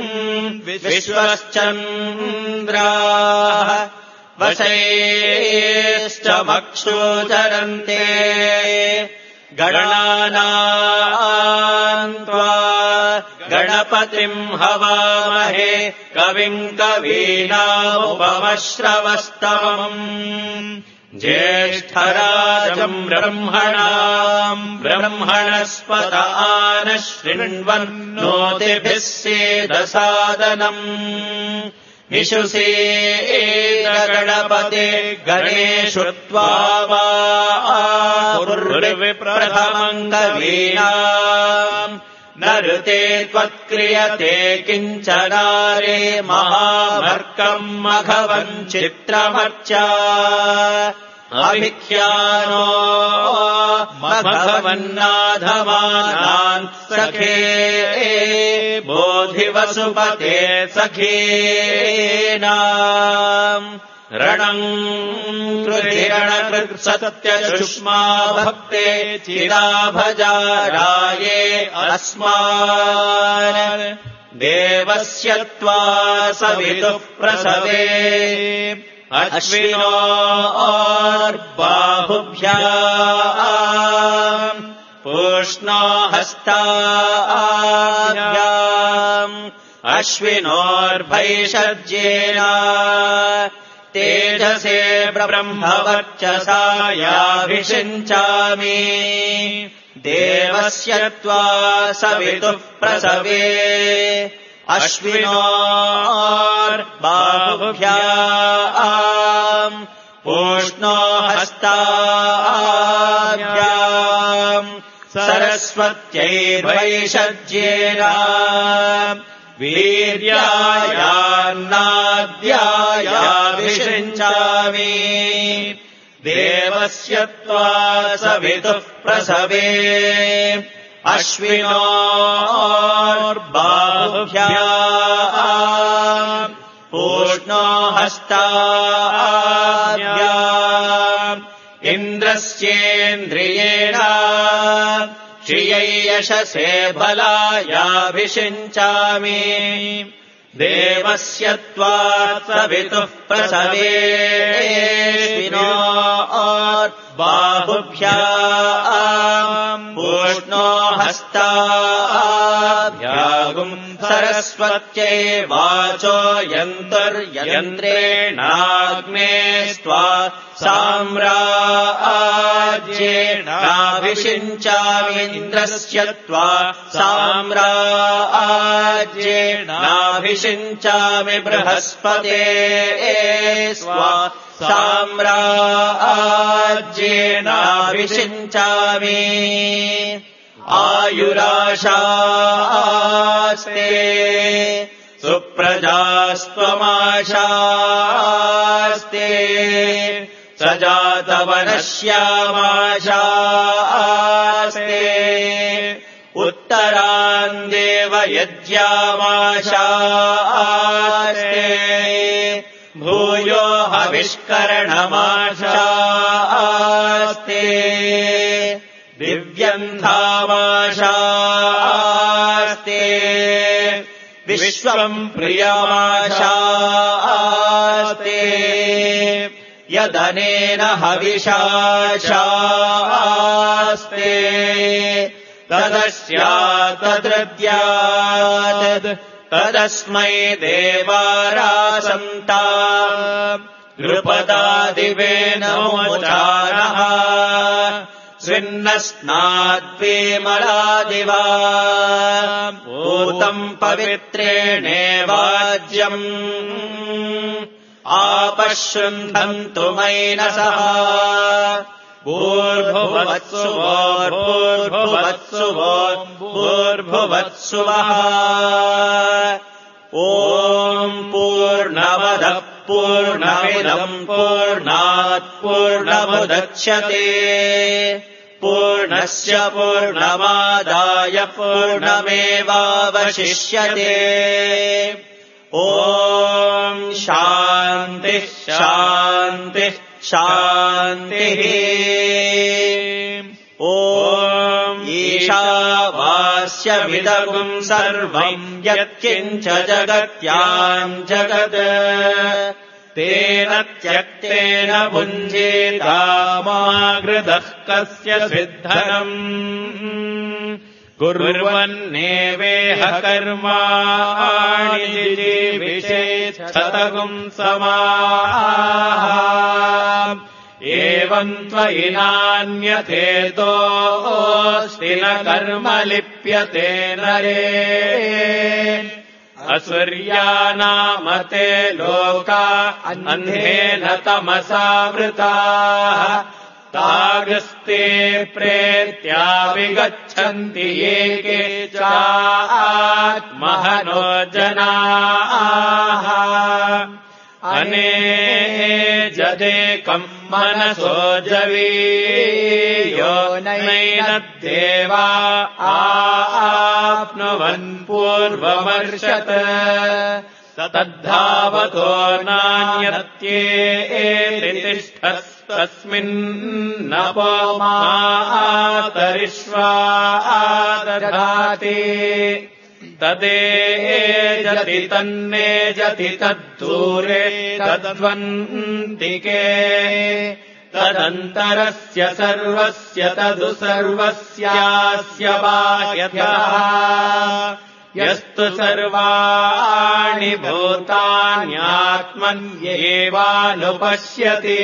विश्वश्चन्द्राः वशैश्च मक्षोचरन्ते गणानाम् त्वा गणपतिम् हवामहे कविम् कवीनामुपमश्रवस्तमम् ज्येष्ठराजम् ब्रह्मणाम् ब्रह्मणस्पत आनः शृण्वन्नोतिभिः सेदसादनम् निशुसेदगणपते गणेषु त्वा वा पूर्विप्रथमम् कवीनाम् न ऋते त्वत्क्रियते किञ्चनारे महामर्कम् मघवम् चित्रमर्चा अभिख्यानो मघवन्नाधमानान् सखे बोधिवसुपते सखेनाम् रणम् कृतिरणकृत् सत्यसुष्मा भक्ते चिराभजाराये अस्मान् देवस्य त्वा सवितुः प्रसवे अश्विनोर्बाहुभ्याम् पूष्णो हस्ताभ्याम् अश्विनोर्भैषज्येन तेजसे ब्रह्मवर्चसा याभिषिञ्चामि देवस्य त्वा सवितुः प्रसवे अश्विनोर्बाहुभ्याम् पूष्णो हस्ताभ्याम् सरस्वत्यैर्वैषज्येन वीर्यायान्नाद्यायाभिषिञ्चामि देवस्य त्वा सवितुः प्रसवे अश्विनोर्बाहुभ्याम् पूष्णो हस्ताभ्याम् इन्द्रस्येन्द्रियेण श्रियै यशसे बलायाभिषिञ्चामि देवस्य त्वा सवितुः प्रसवे बाहुभ्याम् पूष्णो हस्ताभ्याम् सरस्वत्यै वाचो यन्तुर्यन्त्रेणाग्ने स्त्वा साम्राज्येनाभिषिञ्चामीन्द्रस्य त्वा साम्राज्येनाभिषिञ्चामि बृहस्पते स्वा साम्राज्येनाभिषिञ्चामि आयुराशास्ते सुप्रजास्त्वमाशास्ते सजातवनश्यामाशास्ते उत्तरान् देवयज्ञामाशास्ते भूयो हविष्करणमाशास्ते दिव्यन्धामाशास्ते विश्वम् प्रियमाशास्ते यदनेन हविषाशास्ते तदस्यात्तदृद्यात् तदस्मै देवारासन्ता नृपदादिवे नमोचारः स्विन्नस्नाद्विमलादिवा भूतम् पवित्रेणेवाज्यम् आपश्रुन्धन्तु मैनसः भूर्भुवत्सुवोर्भुवत्सुवोर्भुवत्सुवः ॐ पूर्णमदः पूर्णमिदम् पूर्णात् पूर्णमुदच्यते पूर्णस्य पूर्णमादाय पूर्णमेवावशिष्यते ॐ शान्तिः शान्तिः शान्तिः ॐ ईशावास्यमिदगुम् सर्वम् यत्किञ्च जगत्याम् जगत् तेन त्यक्तेन भुञ्जीतामागृतः कस्य सिद्धनम् कुर्वन्नेवेह कर्माणि जीविषेच्छतगुम् समाः एवम् त्वयि नान्यथेतोऽस्ति न कर्म लिप्यते नरे असुर्यानामते लोका अन्धेन तमसावृताः तागस्ते प्रेत्या विगच्छन्ति ये के चात्महनो जनाः अनेजदेकम् मनसो जवीयो नैनद्देवा आप्नुवन् पूर्वमर्षत् तद्धावतो नान्यत्येति तिष्ठस्तस्मिन्नपो मातरिष्वा दधाति तदेजति तन्नेजति तद्दूरे तद्वन्तिके तदन्तरस्य सर्वस्य तदु सर्वस्यास्य बाह्यतः यस्तु सर्वाणि भूतान्यात्मन्येवानुपश्यति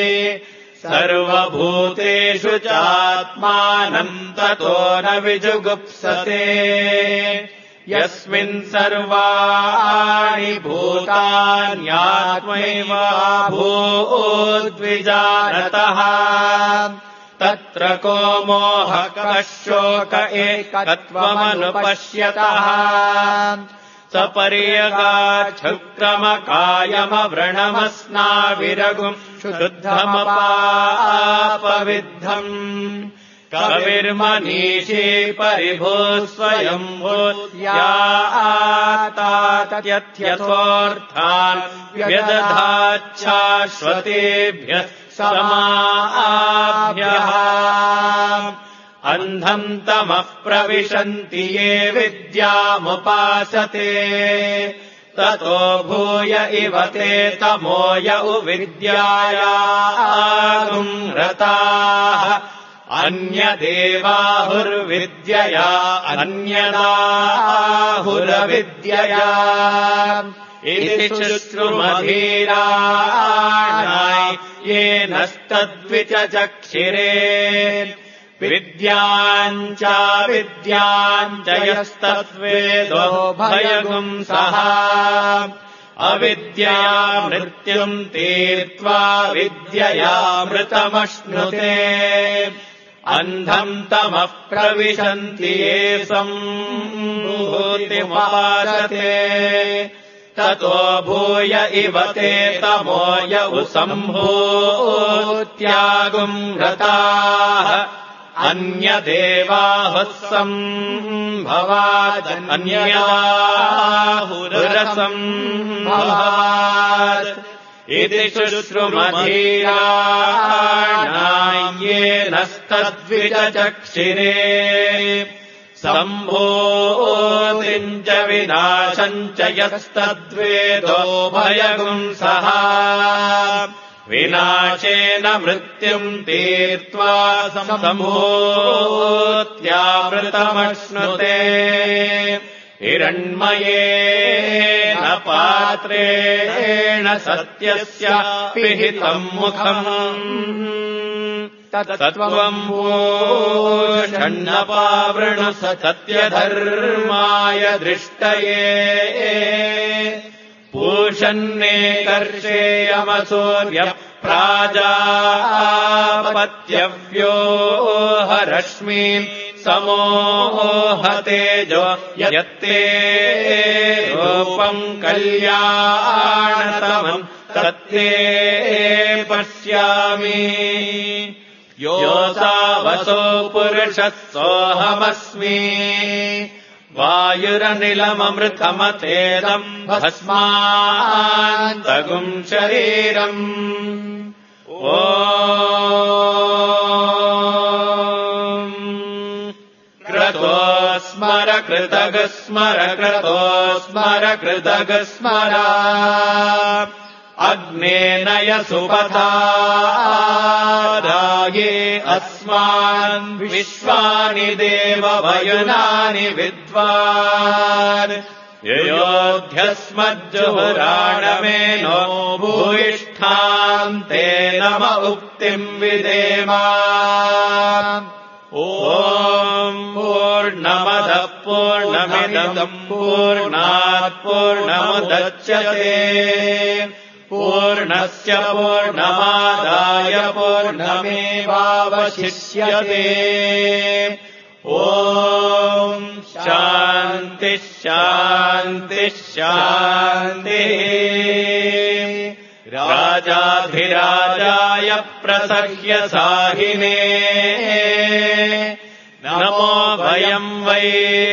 सर्वभूतेषु चात्मानम् ततो न विजुगुप्सते यस्मिन् सर्वाणि भूतान्यात्मैवाभूद्विजानतः तत्र को मोहः कः शोक एकत्वमनुपश्यतः सपर्यगाच्छुक्रमकायमव्रणमस्नाविरगुम् शुद्धमपापविद्धम् कविर्मनीषी परिभूः स्वयम् भूत्यातात्यथोऽर्थान् व्यदधाच्छाश्वतेभ्यः समाभ्यः अन्धम् तमः प्रविशन्ति ये विद्यामुपासते ततो भूय इव ते तमोय उविद्यायागुम् रताः अन्यदेवाहुर्विद्यया अन्यदाहुरविद्यया इति शुश्रुमधीराणाय येनस्तद्विचचक्षिरे विद्याम् च विद्याम् च यस्तद्वेदो भयगुम् सः अविद्यया मृत्युम् तीर्त्वा विद्ययामृतमश्नुते अन्धम् तमः प्रविशन्ति ये सम्भूतिमुपासते ततो भूय इव ते तमोय सम्भूत्यागुम् रताः अन्यदेवाहुः सम्भवात् अन्यदाहुरसम्भवात् इति शुश्रुमधीराणाय येनस्तद्विचचक्षिरे सम्भूतिम् च विनाशम् च यस्तद्वेदो भयगुम् सः विनाशेन मृत्युम् तीर्त्वा सम्भूत्यामृतमश्नुते हिरण्मयेन पात्रेण सत्यस्य पिहितम् मुखम् तत्त्वम् पूषण्णपावृणु सत्यधर्माय दृष्टये पूषन्ने कर्षेयमसूर्य प्राजापत्यव्यो हरश्मीन् समोहतेजो यत्ते रूपम् कल्याणतमम् तत्ते पश्यामि योऽसावसो पुरुषः सोऽहमस्मि वायुरनिलममृतमतेदम् भस्मान्तगुम् शरीरम् ॐ क्रतो स्मर कृतग स्मर क्रतो स्मर कृतग स्मर अग्नेनय सुपथाराये अस्मान् विश्वानि देववयुनानि विद्वान् ययोध्यस्मज्जुहुराणमेनो भूयिष्ठान्ते नम उक्तिम् विदेम ॐ पूर्णमदः पूर्णमिदम् पूर्णात् पूर्णमुदच्यते पूर्णस्य पूर्णमादाय पूर्णमेवावशिष्यते ॐ शान्तिः शान्तिः शान्तिः राजाधिराजाय प्रसह्य साहिने नमो वयम् वै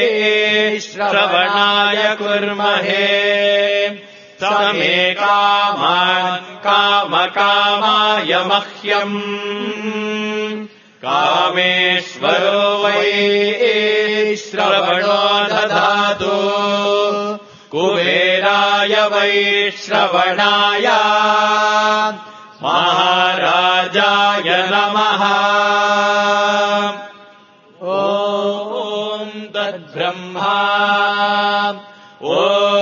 श्रवणाय कुर्महे समे कामान् कामकामाय मह्यम् कामेश्वरो वै श्रवणो दधातु कुबेराय वै श्रवणाय महाराजाय नमः ॐ तद्ब्रह्मा ॐ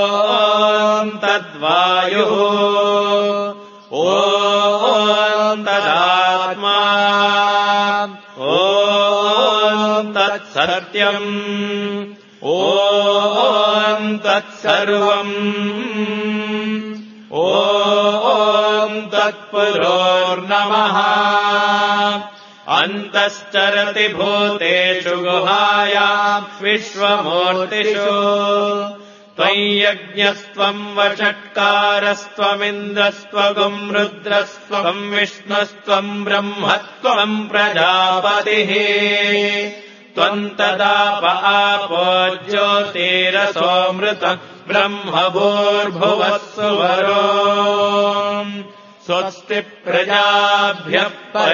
तद्वायुः ॐ तदात्मा ॐ तत्सत्यम् ॐ तत्सर्वम् ॐ तत्पुरोर्नमः अन्तश्चरति भूतेषु गुहायाम् विश्वमूर्तिषु त्वय्यज्ञस्त्वम् वषट्कारस्त्वमिन्द्रस्त्वगुम् रुद्रस्त्वम् विष्णुस्त्वम् ब्रह्मत्वम् प्रजापतिः त्वम् तदाप आपो ज्योतिरसोऽमृतम् ब्रह्म भूर्भुवः सुवरो स्वस्ति प्रजाभ्यः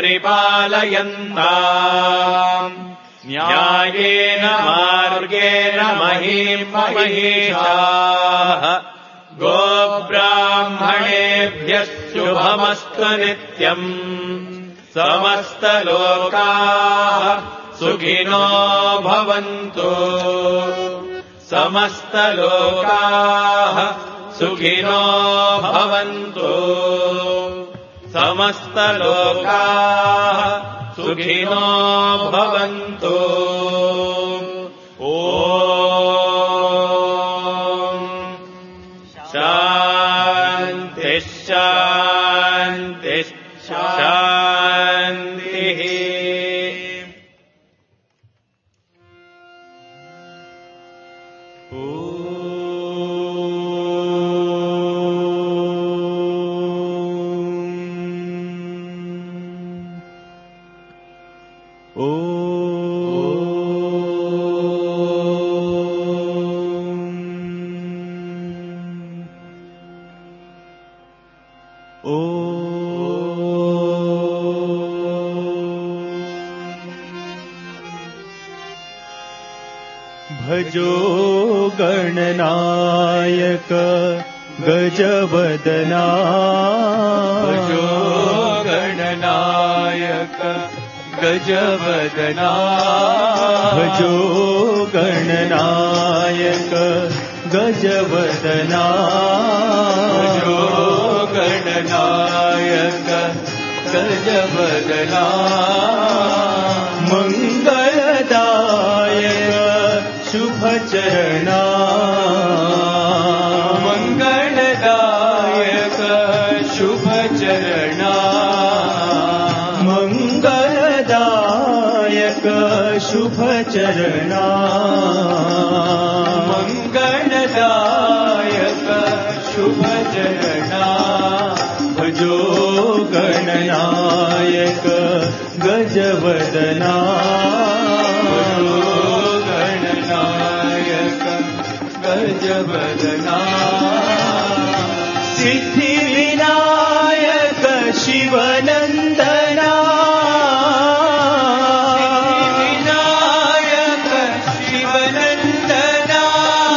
परिपालयन्ताम् न्यायेन मार्गेण महीम् महिषाः गोब्राह्मणेभ्यः शुभमस्तु नित्यम् समस्तलोकाः सुखिनो भवन्तु समस्तलोकाः सुखिनो भवन्तु समस्तलोकाः सुखिनो भवन्तु ॐ शान्तिः शान्तिः शान्तिः भजो गणनायक गजवदना भजो गणनायक गजवदना भजो गणनायक गजवदना भजो गणनायक गजवदना मंगलदायक शुभचरणा मंगलदायक शुभचरणा मंगलदायक शुभचरणा मंगलदायक शुभचरणा भजो गणनायक गजवदना भजो गणनायक गजवदना सिद्धि विनायक शिवनंदना विनायक शिवनंदना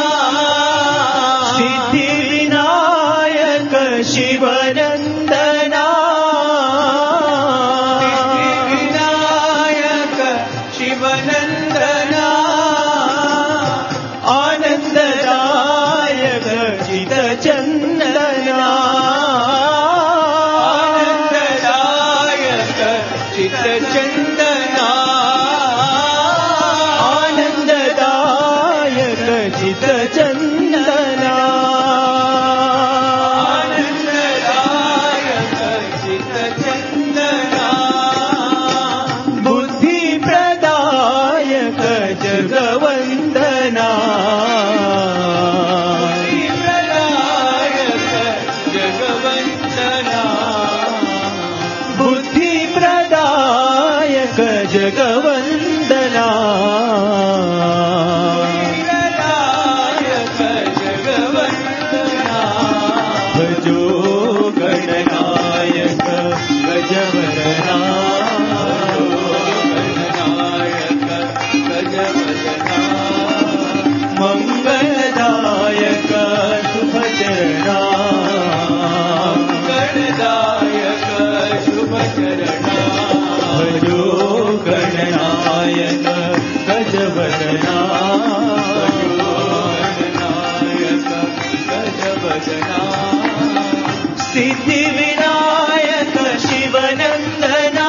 सिद्धि विनायक शिवनंदना विनायक शिवनंदना आनंददायक चितचंदना आनंददायक चितचंदना आनंददायक चितचंदना आनंददायक चितचंदना बुद्धिप्रदायक जगवंदना बुद्धिप्रदायक जगवंदना बुद्धिप्रदायक जगवंदना भजो गणनायक गजवदना गणनायक गजवदना मंगलदायक शुभचरणा मंगलदायक शुभचरणा भजो गणनायक गजवदना भजो गणनायक गजवदना सिद्धि विनायक शिवनंदना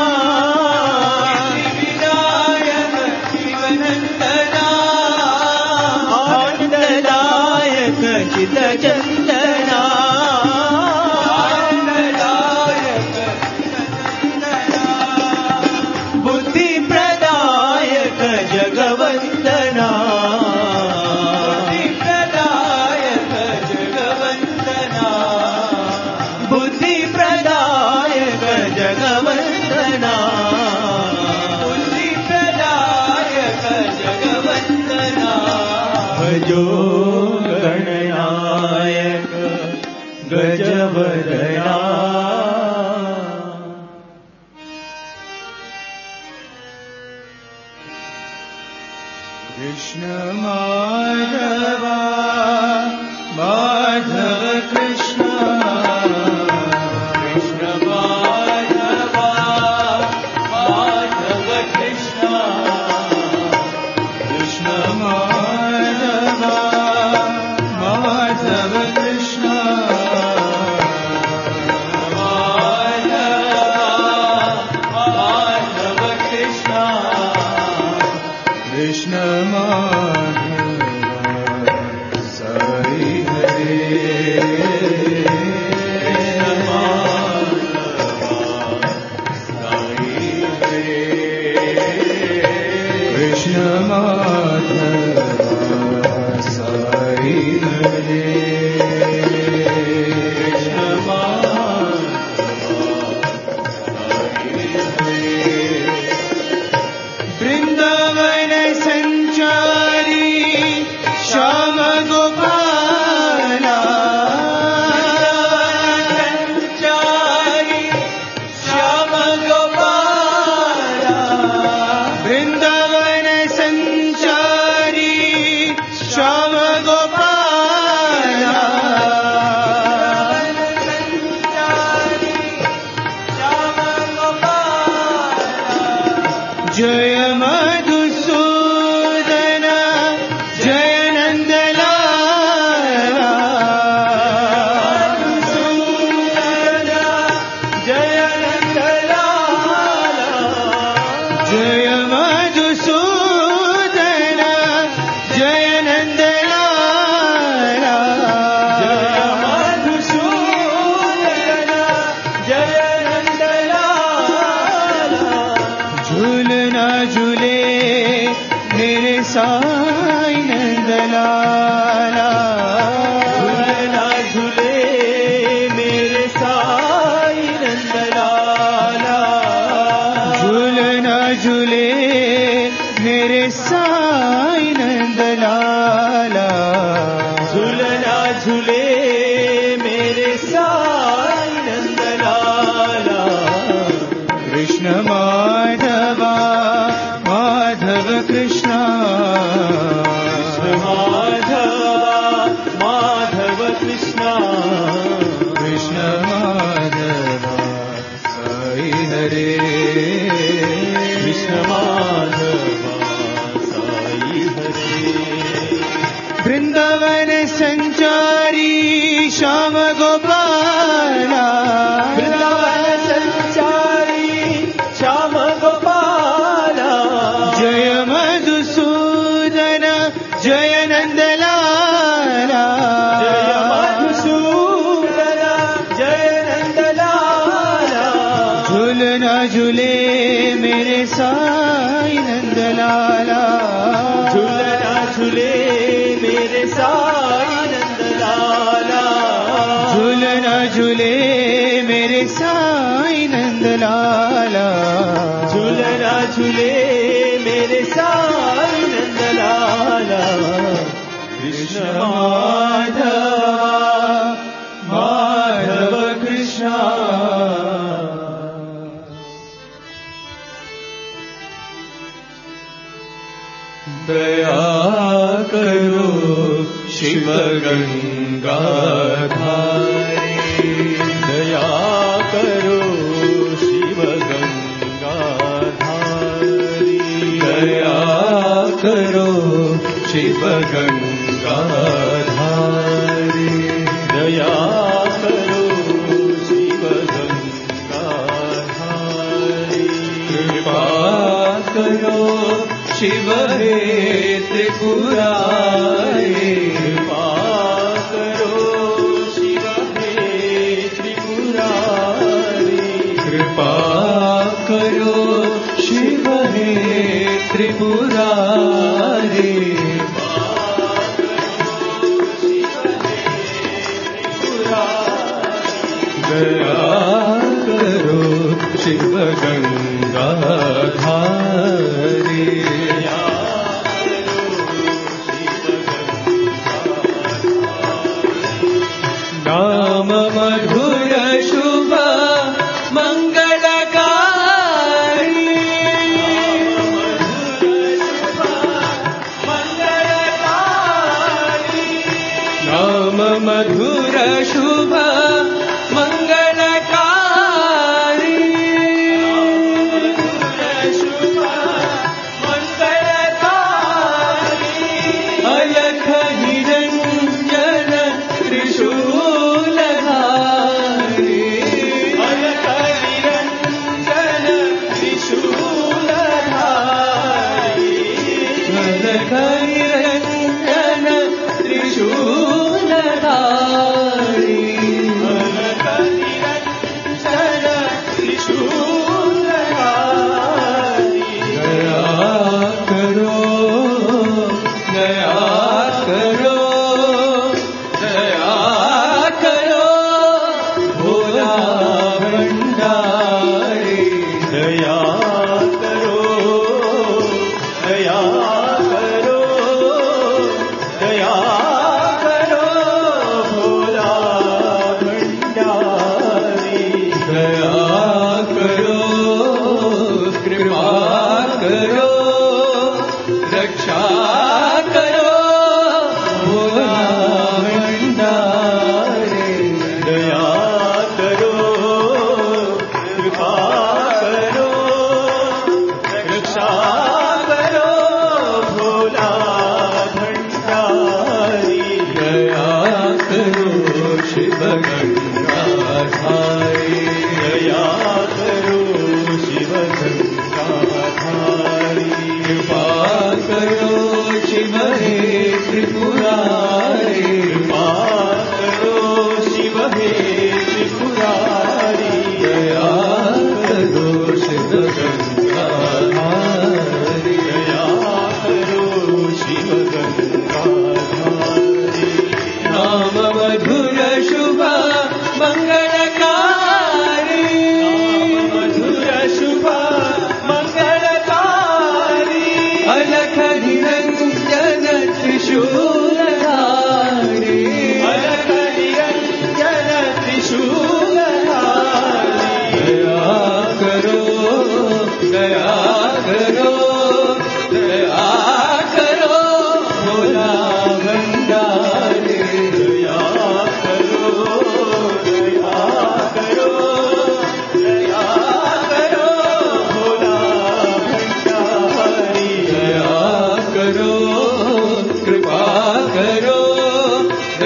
विनायक शिवनंदना आनंददायक चितचंदना आनंददायक चितचंदना बुद्धिप्रदायक जगवंदना बुद्धिप्रदायक जगवंदना बुद्धिप्रदायक जगवंदना बुद्धिप्रदायक जगवंदना भजो गणनायक गजवदना कृष्ण माधव माधव कृष्ण कृष्ण माधव माधव कृष्ण कृष्ण माधव माधव कृष्ण माधव कृष्ण कृष्ण माधव साई हरे कृष्ण माधव साई हरे कृष्ण माधव साई हरे कृष्ण वृंदावन संचारी श्याम गोपाला संचारी श्याम गोपाला वृंदावन संचारी श्याम गोपाला जय मधुसूदन जय नंदलाला मधुसूदन जय नंदलाला साई नंदलाला झूलना झूले मेरे साई नंदलाला झूलना झूले मेरे साई नंदलाला झूलना झूले मेरे साई नंदलाला कृष्ण माधवा माधव कृष्ण माधव माधव कृष्ण कृष्ण माधव साई हरे कृष्ण माधव साई हरे वृंदावन संचारी श्याम गोपाला वृंदावन संचारी श्याम गोपाला जय मधुसूदन जय नंदलाला जय मधुसूदन जय नंदलाला झूलना झूले मेरे साई नंदलाला झूलना झूले मेरे साई नंदलाला झूलना झूले मेरे साई नंदलाला झूलना झूले मेरे साई नंदलाला कृष्ण माधव माधव कृष्ण दया करो शिव गंगाधारी दया करो शिव गंगाधारी दया करो शिव गंगाधारी दया करो शिव गंगाधारी कृपा करो शिव हे त्रिपुरारी कृपा करो शिव हे त्रिपुरारी कृपा करो शिव हे त्रिपुरारी दया करो शिव गंगाधारी नाम मधुर शुभ मंगलकारी नाम मधुर शुभ मंगलकारी अलख निरंजन त्रिशूलधारी अलख निरंजन त्रिशूलधारी अलख निरंजन त्रिशूलधारी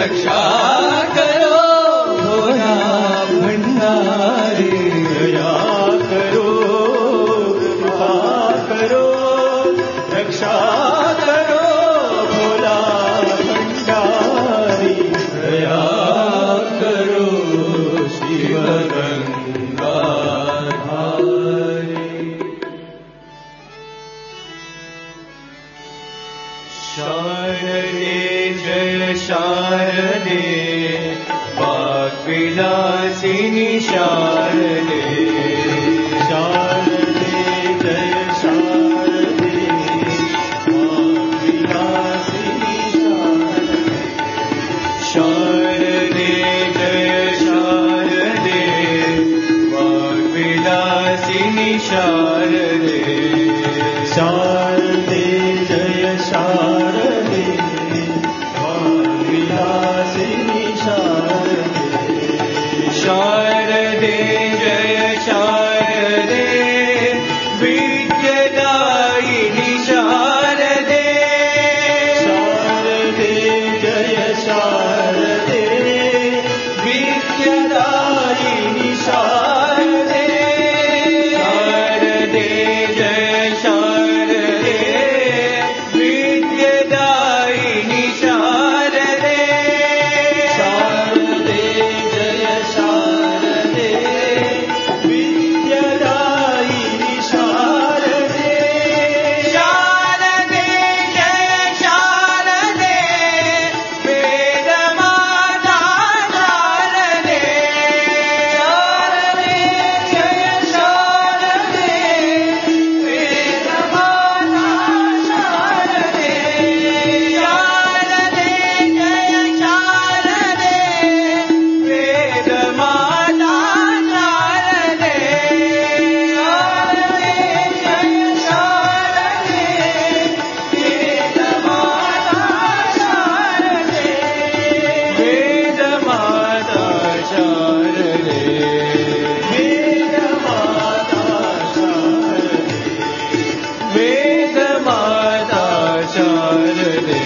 रक्षा करो भोला भंडारी, दया करो कृपा करो रक्षा करो भोला भंडारी, दया करो शिव गंगाधारी। शारदे जय शारदे वाग्विलासिनी शारदे, शारदे जय शारदे वाग्विलासिनी शारदे, शारदे जय शारदे वाग्विलासिनी शारदे, शारदे जय शारदे वाग्विलासिनी शारदे, शारदे जय शारदे विद्यादायिनी शारदे, शारदे जय शारदे विद्यादायिनी शारदे, शारदे जय शारदे विद्यादायिनी शारदे, शारदे जय शारदे विद्यादायिनी शारदे, शारदे जय शारदे वेदमाता शारदे, शारदे जय शारदे वेदमाता शारदे, शारदे जय शारदे वेदमाता शारदे, शारदे जय शारदे वेदमाता शारदे, वेदमाता शारदे, वेदमाता शारदे, वेदमाता शारदे,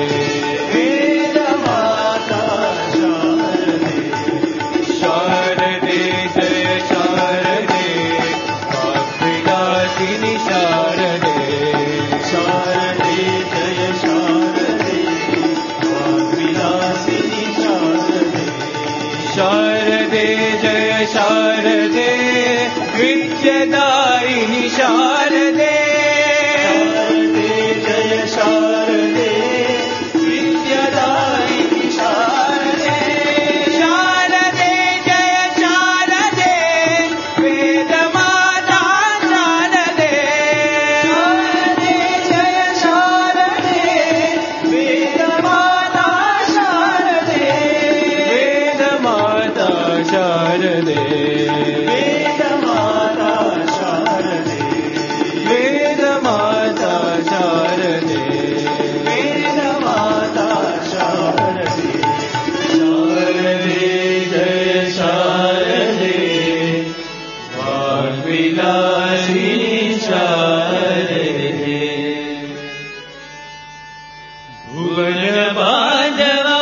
वेदमाता शारदे, शारदे जय शारदे वाग्विलासिनी शारदे, शारदे जय शारदे वाग्विलासिनी शारदे, शारदे जय शारदे विद्यादायिनी शारदे, शारदे जय शारदे विद्यादायिनी शारदे, शारदे जय शारदे वेदमाता शारदे, शारदे जय शारदे वेदमाता शारदे, वेदमाता शारदे, वेदमाता शारदे, वेदमाता शारदे, वेदमाता शारदे, शारदे जय शारदे वाग्विलासिनी शारदे, भुवन बांधवा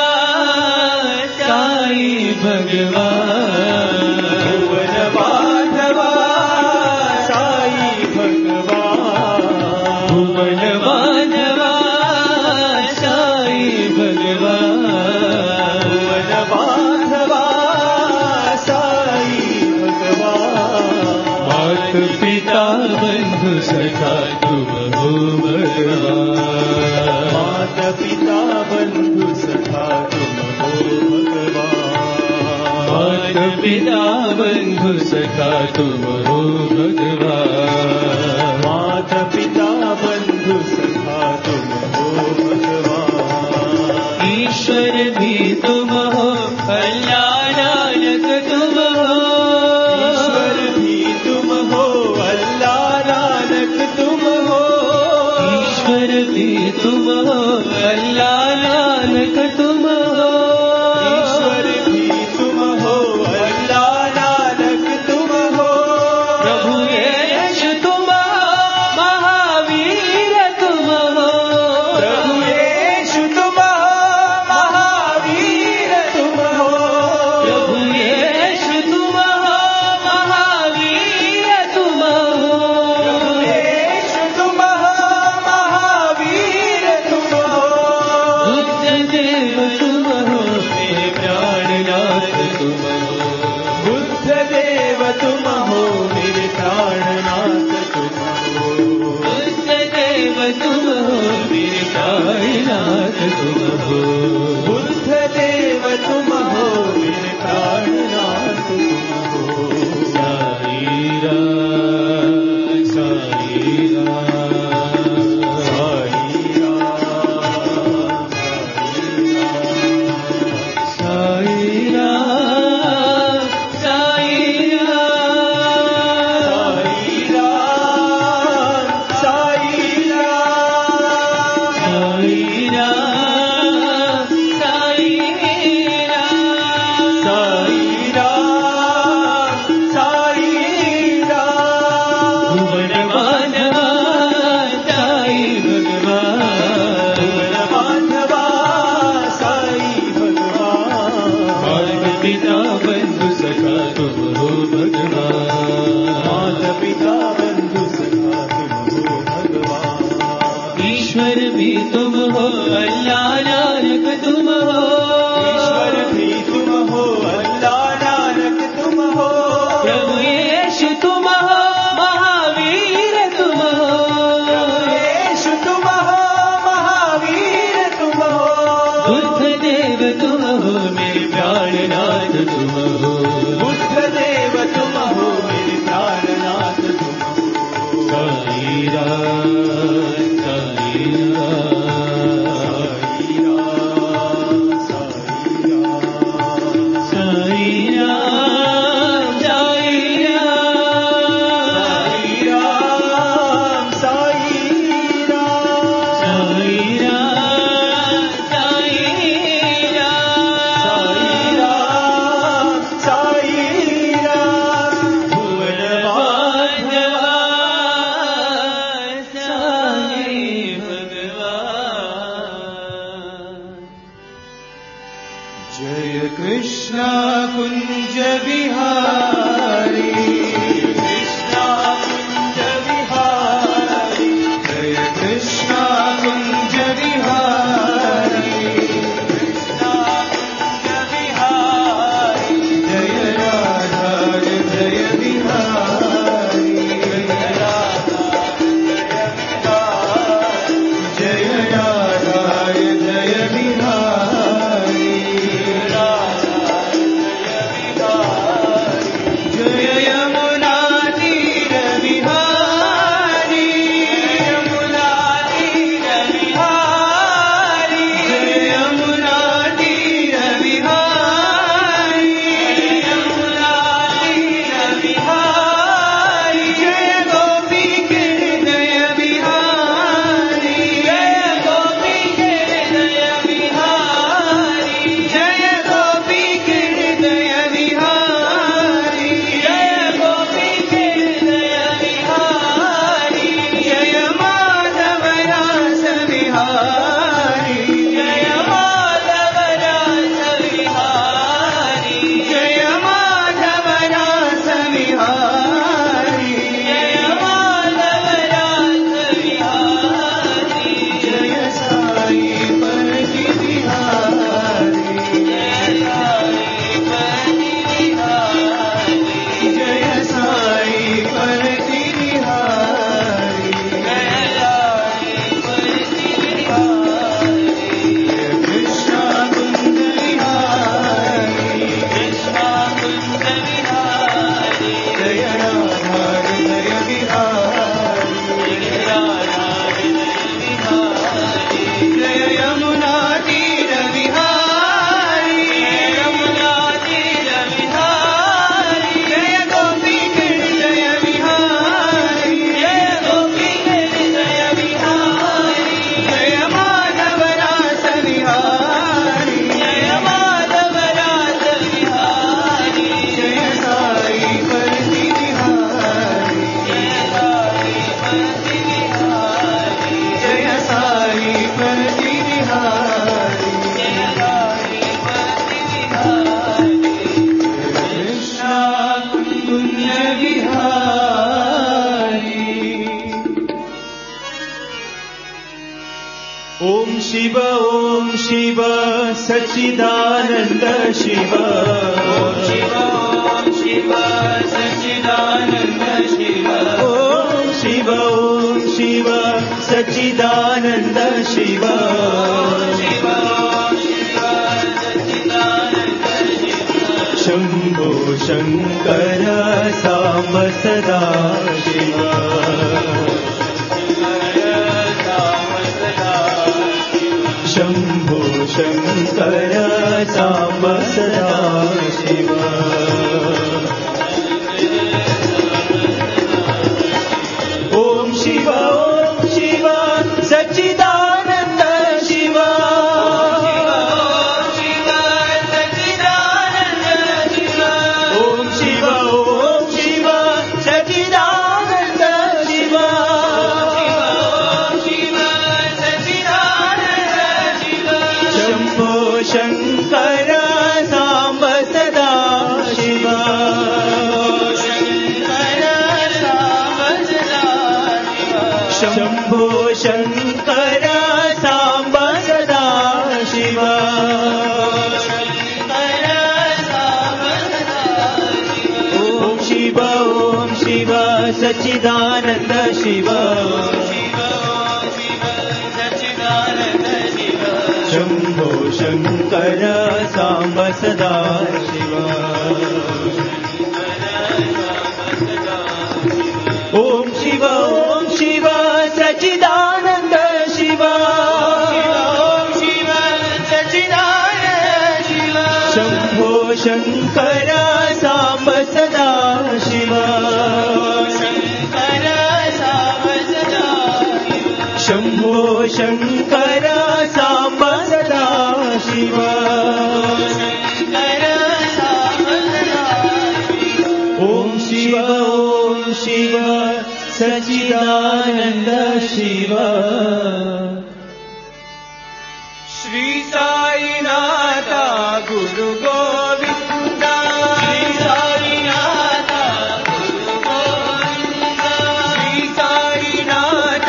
साई भगवान, भुवन बांधवा साई भगवान, भुवन बांधवा साई भगवान, भुवन बांधवा साई भगवान, मात पिता बंधु सखा तुम हो भगवान, मात पिता बंधु सखा तुम हो भगवान, मात पिता बंधु सखा तुम हो भगवान, मात पिता बंधु सखा तुम हो भगवान, ईश्वर भी तुम हो अल्लाह नानक तुम हो, ईश्वर भी तुम हो अल्लाह नानक तुम हो, ईश्वर भी तुम हो अल्लाह नानक तुम हो, ईश्वर भी तुम हो अल्लाह नानक तुम हो, प्रभु यीश तुम हो महावीर तुम हो, प्रभु यीश तुम हो महावीर शिव ओम शिव सच्चिदानंद शिव ओम शिव ओम शिव सच्चिदानंद शिव ओम शिव ओम शिव सच्चिदानंद शिव शिव ओम शिव सच्चिदानंद शिव शंभो शंकर सांब सदा शिव शंभो शंकर सांब सदा शिव ओम शिव ओम शिव सच्चिदानंद शिव ओम शिव सच्चिदानंद शिव ओम शिव ओम शिव सच्चिदानंद शिव शंकर सांब सदा शिव शंकर सांब सदा शंभो शंकर सांब सदा शिव ओम शिव ओम शिव सच्चिदानंद शिव शंभो शंकर सांब सदा शिव ओम शिव ओम शिव सच्चिदानंद शिव ओम शिव सच्चिदानंद शिव शंभो शंकर सांब सदा शिव शंकर सांब सदा शंभो शंकर सांब सदा शिव ओम शिव ओम शिव सच्चिदानंद शिव श्री साईनाथ गुरु गोविंद श्री साईनाथ गुरु गोविंद श्री साईनाथ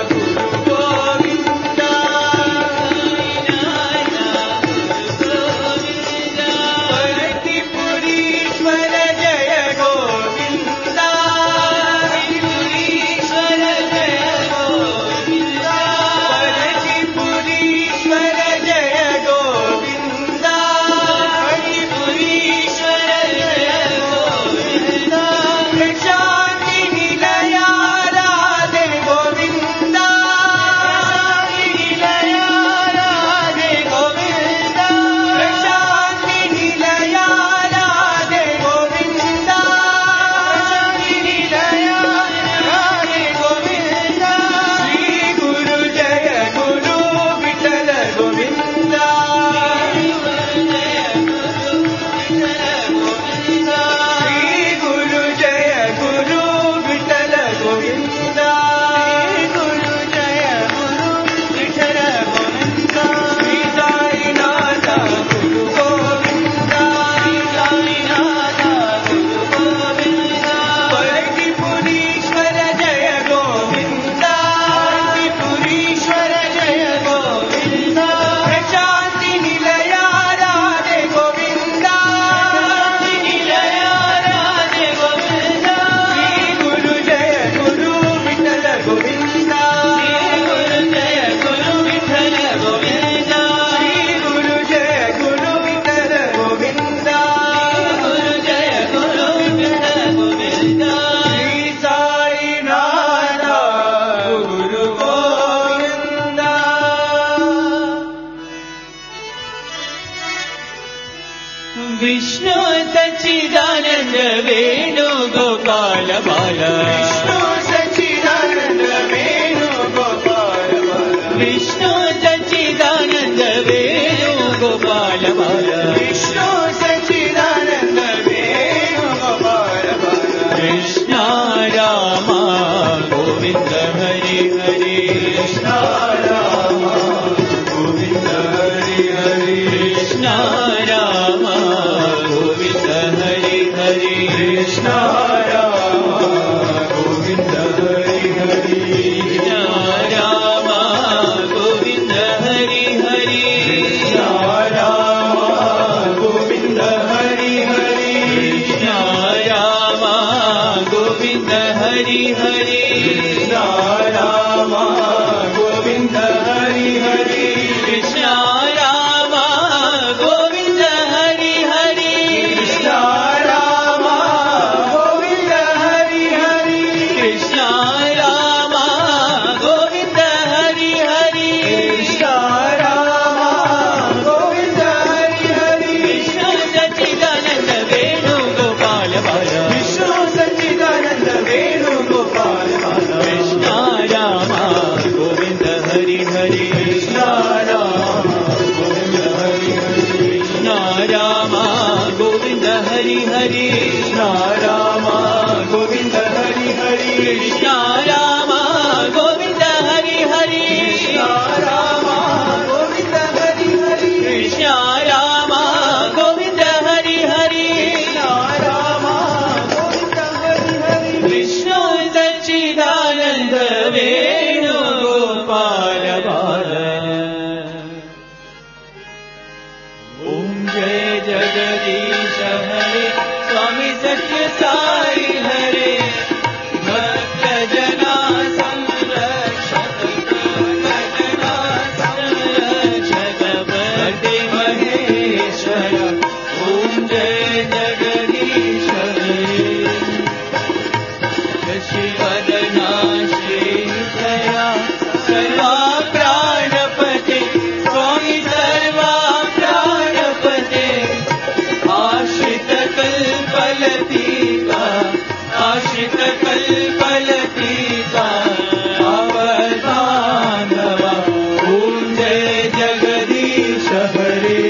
विष्णु सच्चिदानंद वेणु गोपाल बाला विष्णु सच्चिदानंद वेणु गोपाल बाला विष्णु सच्चिदानंद वेणु गोपाल बाला विष्णु सच्चिदानंद वेणु गोपाल बाला कृष्ण राम गोविंद हरि हरि कृष्ण राम गोविंद हरि हरि कृष्ण राम गोविंद हरि हरि कृष्ण राम गोविंद हरि हरि कृष्ण राम गोविंद हरि हरि कृष्ण राम गोविंद हरि हरि कृष्ण राम गोविंद हरि हरि कृष्ण राम गोविंद हरि हरि कृष्ण राम गोविंद हरि हरि विष्णु सच्चिदानंद वेणु गोपाल बाला विष्णु सच्चिदानंद वेणु गोपाल बाला कृष्ण राम गोविंद हरि हरि कृष्ण राम गोविंद हरि हरि कृष्ण राम गोविंद हरि हरि कृष्ण राम गोविंद हरि हरि कृष्ण राम गोविंद हरि हरि कृष्ण राम गोविंद हरि हरि कृष्ण राम गोविंद हरि हरि कृष्ण राम गोविंद हरि हरि विष्णु सच्चिदानंद वेणु गोपाल बाला ओम जय जगदीश हरे स्वामी सत्य साई हरे भक्त जना संरक्षक भक्त जना संरक्षक वरदे महेश्वर ओम जय जगदीश हरे शशिवदना श्रीधरा सर्वा प्राणपते स्वामी सर्वा प्राणपते आश्रित कल्पलतीका आश्रित कल्पलतीका अवधानवा ओम जय जगदीश हरे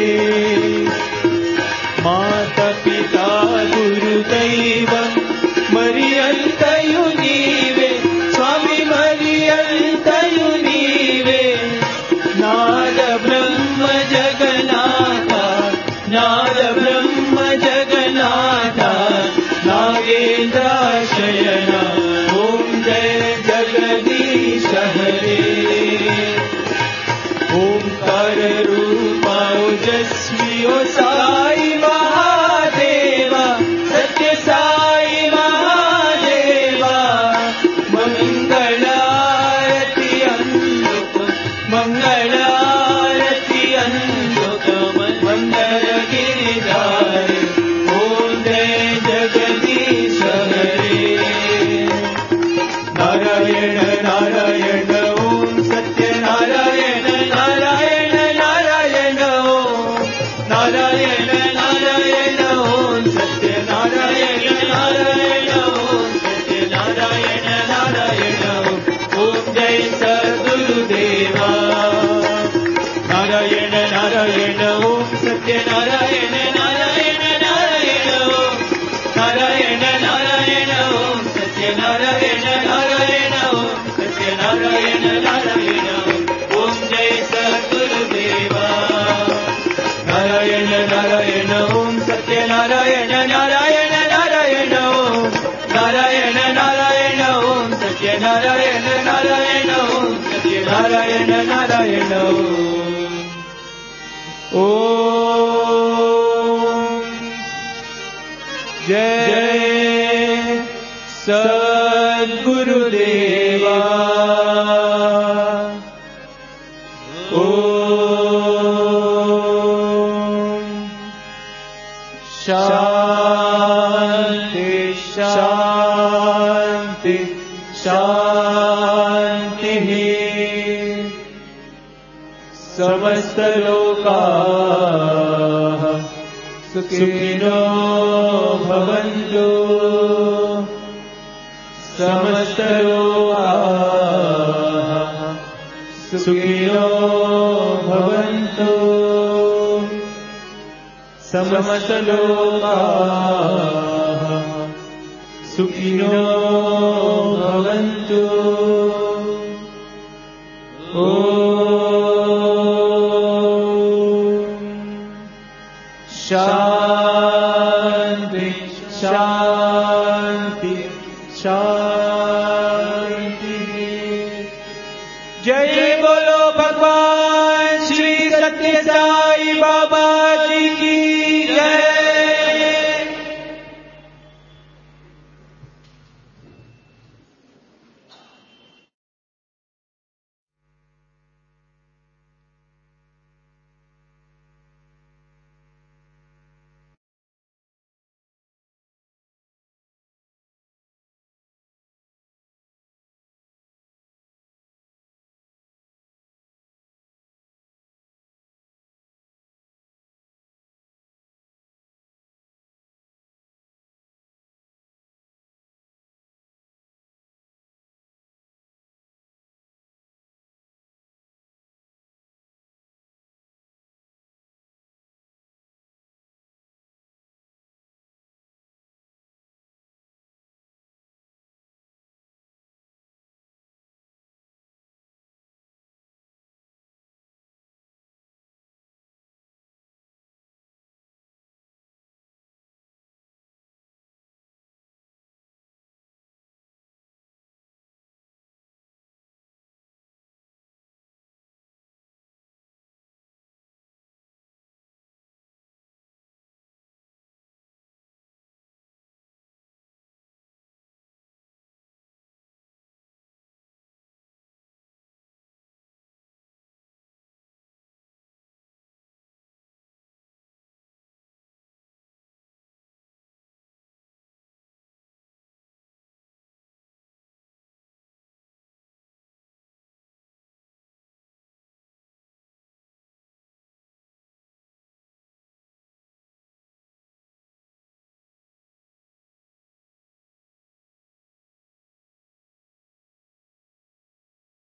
माता पिता गुरुदैवं मरियन्तयु नीवे स्वामी मरियन्तयु नीवे नाद ब्रह्म जगन्नाथ नाद ब्रह्म जगन्नाथ नागेन्द्राशयन ओम जय जगदीश हरे ओंकार रूपा ओजस्वी ओ साई महादेवा सत्य साई महादेवा मंगलारती अंधुक मंगलारती अंधुक मंगल गिरिधारी ओम जय जगदीश हरे नारायण नारायण ओम सत्य नारायण नारायण नारायण ओम नारायण नारायण ओम सत्य नारायण नारायण ओम सत्य नारायण नारायण ओम जय सद्गुरुदेवा नारायण नारायण ओम सत्य नारायण नारायण नारायण ओम नारायण नारायण ओम सत्य नारायण नारायण ओम सत्य नारायण नारायण ओम जय सद्गुरुदेवा नारायण नारायण ओम सत्य नारायण नारायण नारायण ओम नारायण नारायण ओम सत्य नारायण नारायण ओम सत्य नारायण नारायण ओम जय सद्गुरुदेवा ओम शांति शांति शांति समस्त लोकाः सुखिनो भवन्तु समस्त लोकाः सुखिनो भवन्तु समस्त लोकाः सुखिनो भवन्तु शांति शांति शांति जय बोलो भगवान श्री सत्य साई